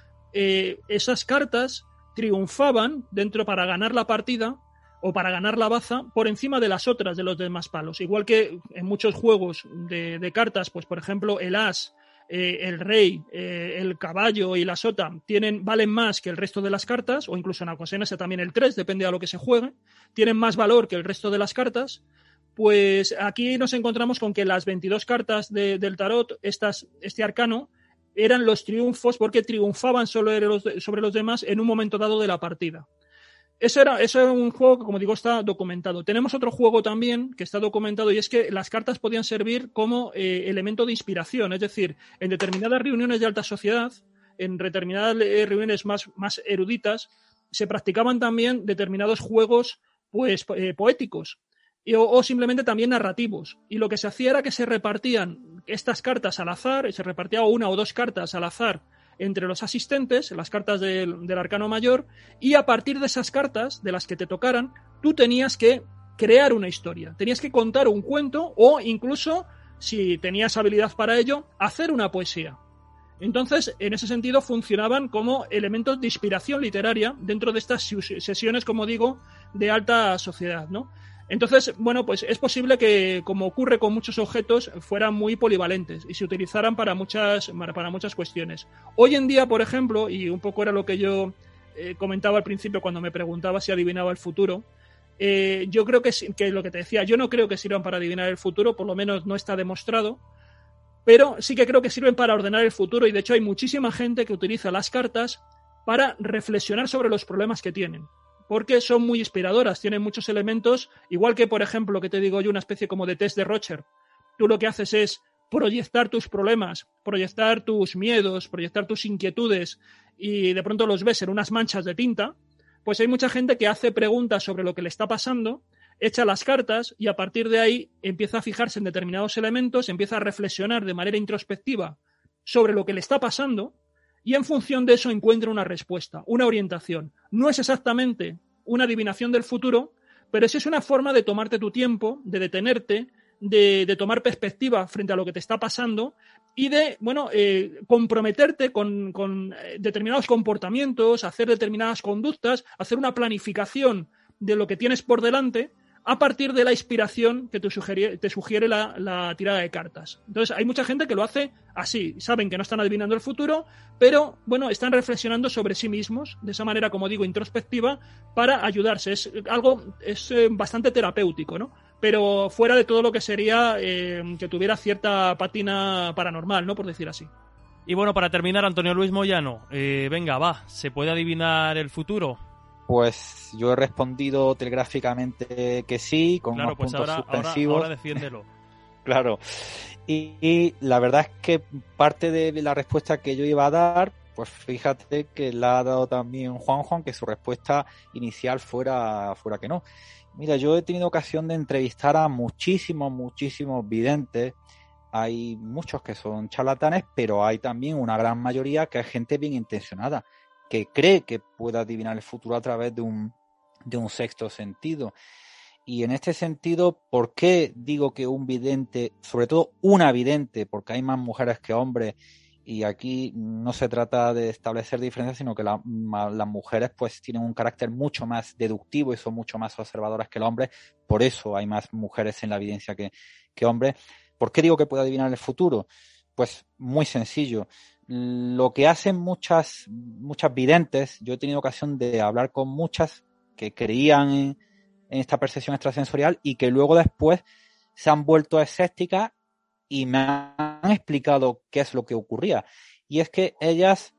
esas cartas triunfaban dentro para ganar la partida o para ganar la baza por encima de las otras de los demás palos. Igual que en muchos juegos de cartas, pues por ejemplo el as, el rey, el caballo y la sota valen más que el resto de las cartas, o incluso en ocasiones también el 3, depende de lo que se juegue, tienen más valor que el resto de las cartas. Pues aquí nos encontramos con que las 22 cartas del tarot, este arcano, eran los triunfos porque triunfaban sobre los demás en un momento dado de la partida. Eso era un juego que, como digo, está documentado. Tenemos otro juego también que está documentado y es que las cartas podían servir como elemento de inspiración. Es decir, en determinadas reuniones de alta sociedad, en determinadas reuniones más eruditas, se practicaban también determinados juegos pues poéticos o simplemente también narrativos. Y lo que se hacía era que se repartían estas cartas al azar, se repartía 1 o 2 cartas al azar entre los asistentes, las cartas del arcano mayor, y a partir de esas cartas, de las que te tocaran, tú tenías que crear una historia, tenías que contar un cuento o incluso, si tenías habilidad para ello, hacer una poesía. Entonces, en ese sentido, funcionaban como elementos de inspiración literaria dentro de estas sesiones, como digo, de alta sociedad, ¿no? Entonces, bueno, pues es posible que, como ocurre con muchos objetos, fueran muy polivalentes y se utilizaran para muchas cuestiones. Hoy en día, por ejemplo, y un poco era lo que yo comentaba al principio cuando me preguntaba si adivinaba el futuro, yo creo que lo que te decía, yo no creo que sirvan para adivinar el futuro, por lo menos no está demostrado, pero sí que creo que sirven para ordenar el futuro y de hecho hay muchísima gente que utiliza las cartas para reflexionar sobre los problemas que tienen. Porque son muy inspiradoras, tienen muchos elementos, igual que, por ejemplo, que te digo yo, una especie como de test de Rorschach. Tú lo que haces es proyectar tus problemas, proyectar tus miedos, proyectar tus inquietudes y de pronto los ves en unas manchas de tinta. Pues hay mucha gente que hace preguntas sobre lo que le está pasando, echa las cartas y a partir de ahí empieza a fijarse en determinados elementos, empieza a reflexionar de manera introspectiva sobre lo que le está pasando y en función de eso encuentra una respuesta, una orientación. No es exactamente una adivinación del futuro, pero sí es una forma de tomarte tu tiempo, de detenerte, de tomar perspectiva frente a lo que te está pasando y de, comprometerte con determinados comportamientos, hacer determinadas conductas, hacer una planificación de lo que tienes por delante a partir de la inspiración que te sugiere la tirada de cartas. Entonces, hay mucha gente que lo hace así. Saben que no están adivinando el futuro, pero, están reflexionando sobre sí mismos, de esa manera, como digo, introspectiva, para ayudarse. Es bastante terapéutico, ¿no? Pero fuera de todo lo que sería que tuviera cierta pátina paranormal, ¿no? Por decir así. Y bueno, para terminar, Antonio Luis Moyano, venga, va, ¿se puede adivinar el futuro? Pues yo he respondido telegráficamente que sí, con unos puntos suspensivos. Ahora defiéndelo. Claro. Y la verdad es que parte de la respuesta que yo iba a dar, pues fíjate que la ha dado también Juanjo, aunque su respuesta inicial fuera que no. Mira, yo he tenido ocasión de entrevistar a muchísimos videntes. Hay muchos que son charlatanes, pero hay también una gran mayoría que es gente bien intencionada, que cree que puede adivinar el futuro a través de un sexto sentido. Y en este sentido, ¿por qué digo que un vidente, sobre todo una vidente, porque hay más mujeres que hombres, y aquí no se trata de establecer diferencias, sino que las mujeres pues tienen un carácter mucho más deductivo y son mucho más observadoras que el hombre, por eso hay más mujeres en la evidencia que hombres. ¿Por qué digo que puede adivinar el futuro? Pues muy sencillo. Lo que hacen muchas videntes, yo he tenido ocasión de hablar con muchas que creían en esta percepción extrasensorial y que luego después se han vuelto escépticas y me han explicado qué es lo que ocurría. Y es que ellas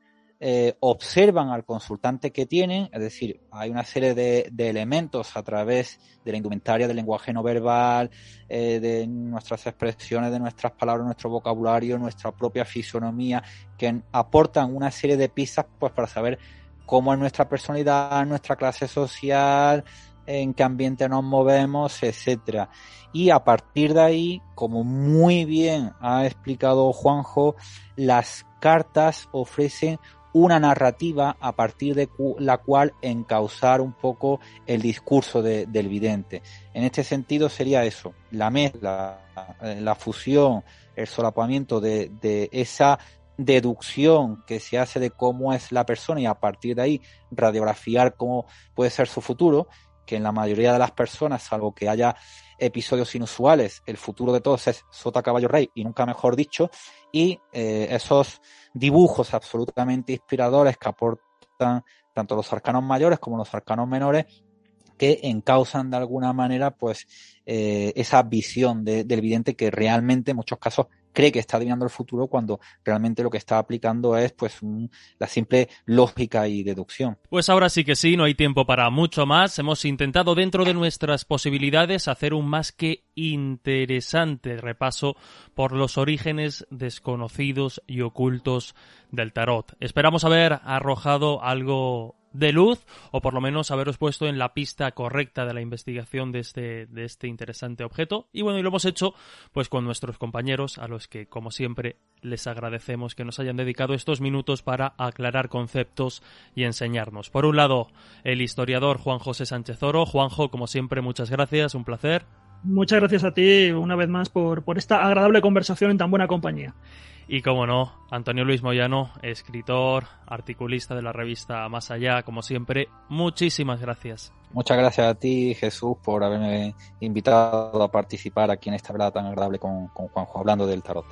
observan al consultante que tienen, es decir, hay una serie de elementos a través de la indumentaria, del lenguaje no verbal, de nuestras expresiones, de nuestras palabras, nuestro vocabulario, nuestra propia fisonomía, que aportan una serie de pistas pues para saber cómo es nuestra personalidad, nuestra clase social, en qué ambiente nos movemos, etcétera. Y a partir de ahí, como muy bien ha explicado Juanjo, las cartas ofrecen una narrativa a partir de la cual encauzar un poco el discurso del vidente. En este sentido sería eso, la mezcla, la fusión, el solapamiento de esa deducción que se hace de cómo es la persona y a partir de ahí radiografiar cómo puede ser su futuro, que en la mayoría de las personas, salvo que haya episodios inusuales, el futuro de todos es sota, caballo, rey, y nunca mejor dicho, y esos dibujos absolutamente inspiradores que aportan tanto los arcanos mayores como los arcanos menores, que encausan de alguna manera pues esa visión del vidente que realmente en muchos casos cree que está adivinando el futuro cuando realmente lo que está aplicando es pues la simple lógica y deducción. Pues ahora sí que sí, no hay tiempo para mucho más. Hemos intentado dentro de nuestras posibilidades hacer un más que interesante repaso por los orígenes desconocidos y ocultos del tarot. Esperamos haber arrojado algo de luz, o por lo menos haberos puesto en la pista correcta de la investigación de este interesante objeto. Y bueno, y lo hemos hecho pues con nuestros compañeros, a los que como siempre les agradecemos que nos hayan dedicado estos minutos para aclarar conceptos y enseñarnos. Por un lado, el historiador Juan José Sánchez Oro. Juanjo, como siempre, muchas gracias, un placer. Muchas gracias a ti una vez más por esta agradable conversación en tan buena compañía. Y como no, Antonio Luis Moyano, escritor, articulista de la revista Más Allá, como siempre, muchísimas gracias. Muchas gracias a ti, Jesús, por haberme invitado a participar aquí en esta velada tan agradable con Juanjo, hablando del tarot.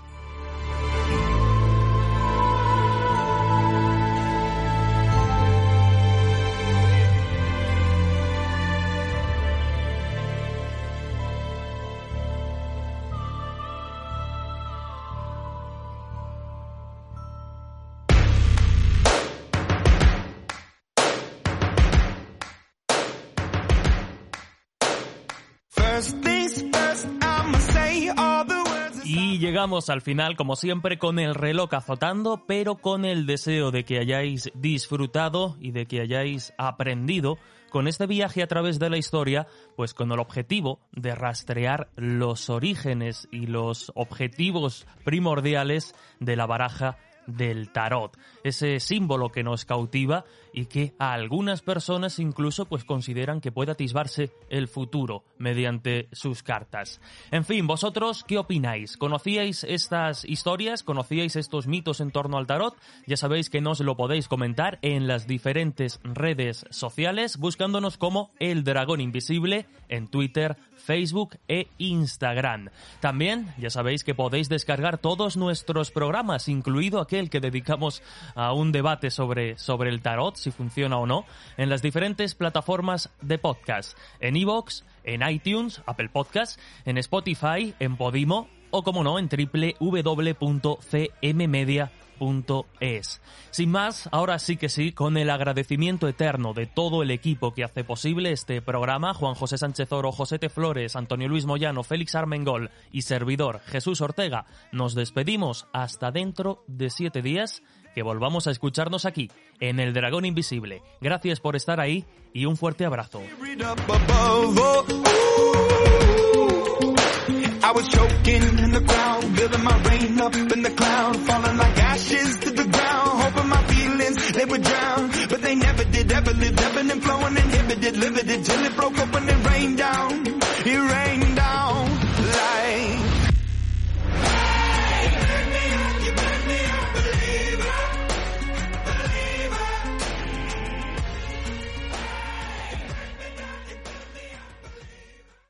Y llegamos al final, como siempre, con el reloj azotando, pero con el deseo de que hayáis disfrutado y de que hayáis aprendido con este viaje a través de la historia, pues con el objetivo de rastrear los orígenes y los objetivos primordiales de la baraja del tarot, ese símbolo que nos cautiva y que a algunas personas incluso pues consideran que puede atisbarse el futuro mediante sus cartas. En fin, ¿vosotros qué opináis? ¿Conocíais estas historias? ¿Conocíais estos mitos en torno al tarot? Ya sabéis que nos lo podéis comentar en las diferentes redes sociales buscándonos como El Dragón Invisible en Twitter, Facebook e Instagram. También ya sabéis que podéis descargar todos nuestros programas, incluido aquel que dedicamos a un debate sobre el tarot, si funciona o no, en las diferentes plataformas de podcast, en iVoox, en iTunes, Apple Podcasts, en Spotify, en Podimo o, como no, en www.cmmedia.es. Sin más, ahora sí que sí, con el agradecimiento eterno de todo el equipo que hace posible este programa, Juan José Sánchez Oro, Josete Flores, Antonio Luis Moyano, Félix Armengol y servidor Jesús Ortega, nos despedimos hasta dentro de 7 días, que volvamos a escucharnos aquí, en El Dragón Invisible. Gracias por estar ahí y un fuerte abrazo. I was choking in the crowd, building my rain up in the cloud, falling like ashes to the ground, hoping my feelings, they would drown, but they never did, ever lived, ebbing and flowing, inhibited, limited, till it broke up when it rained down.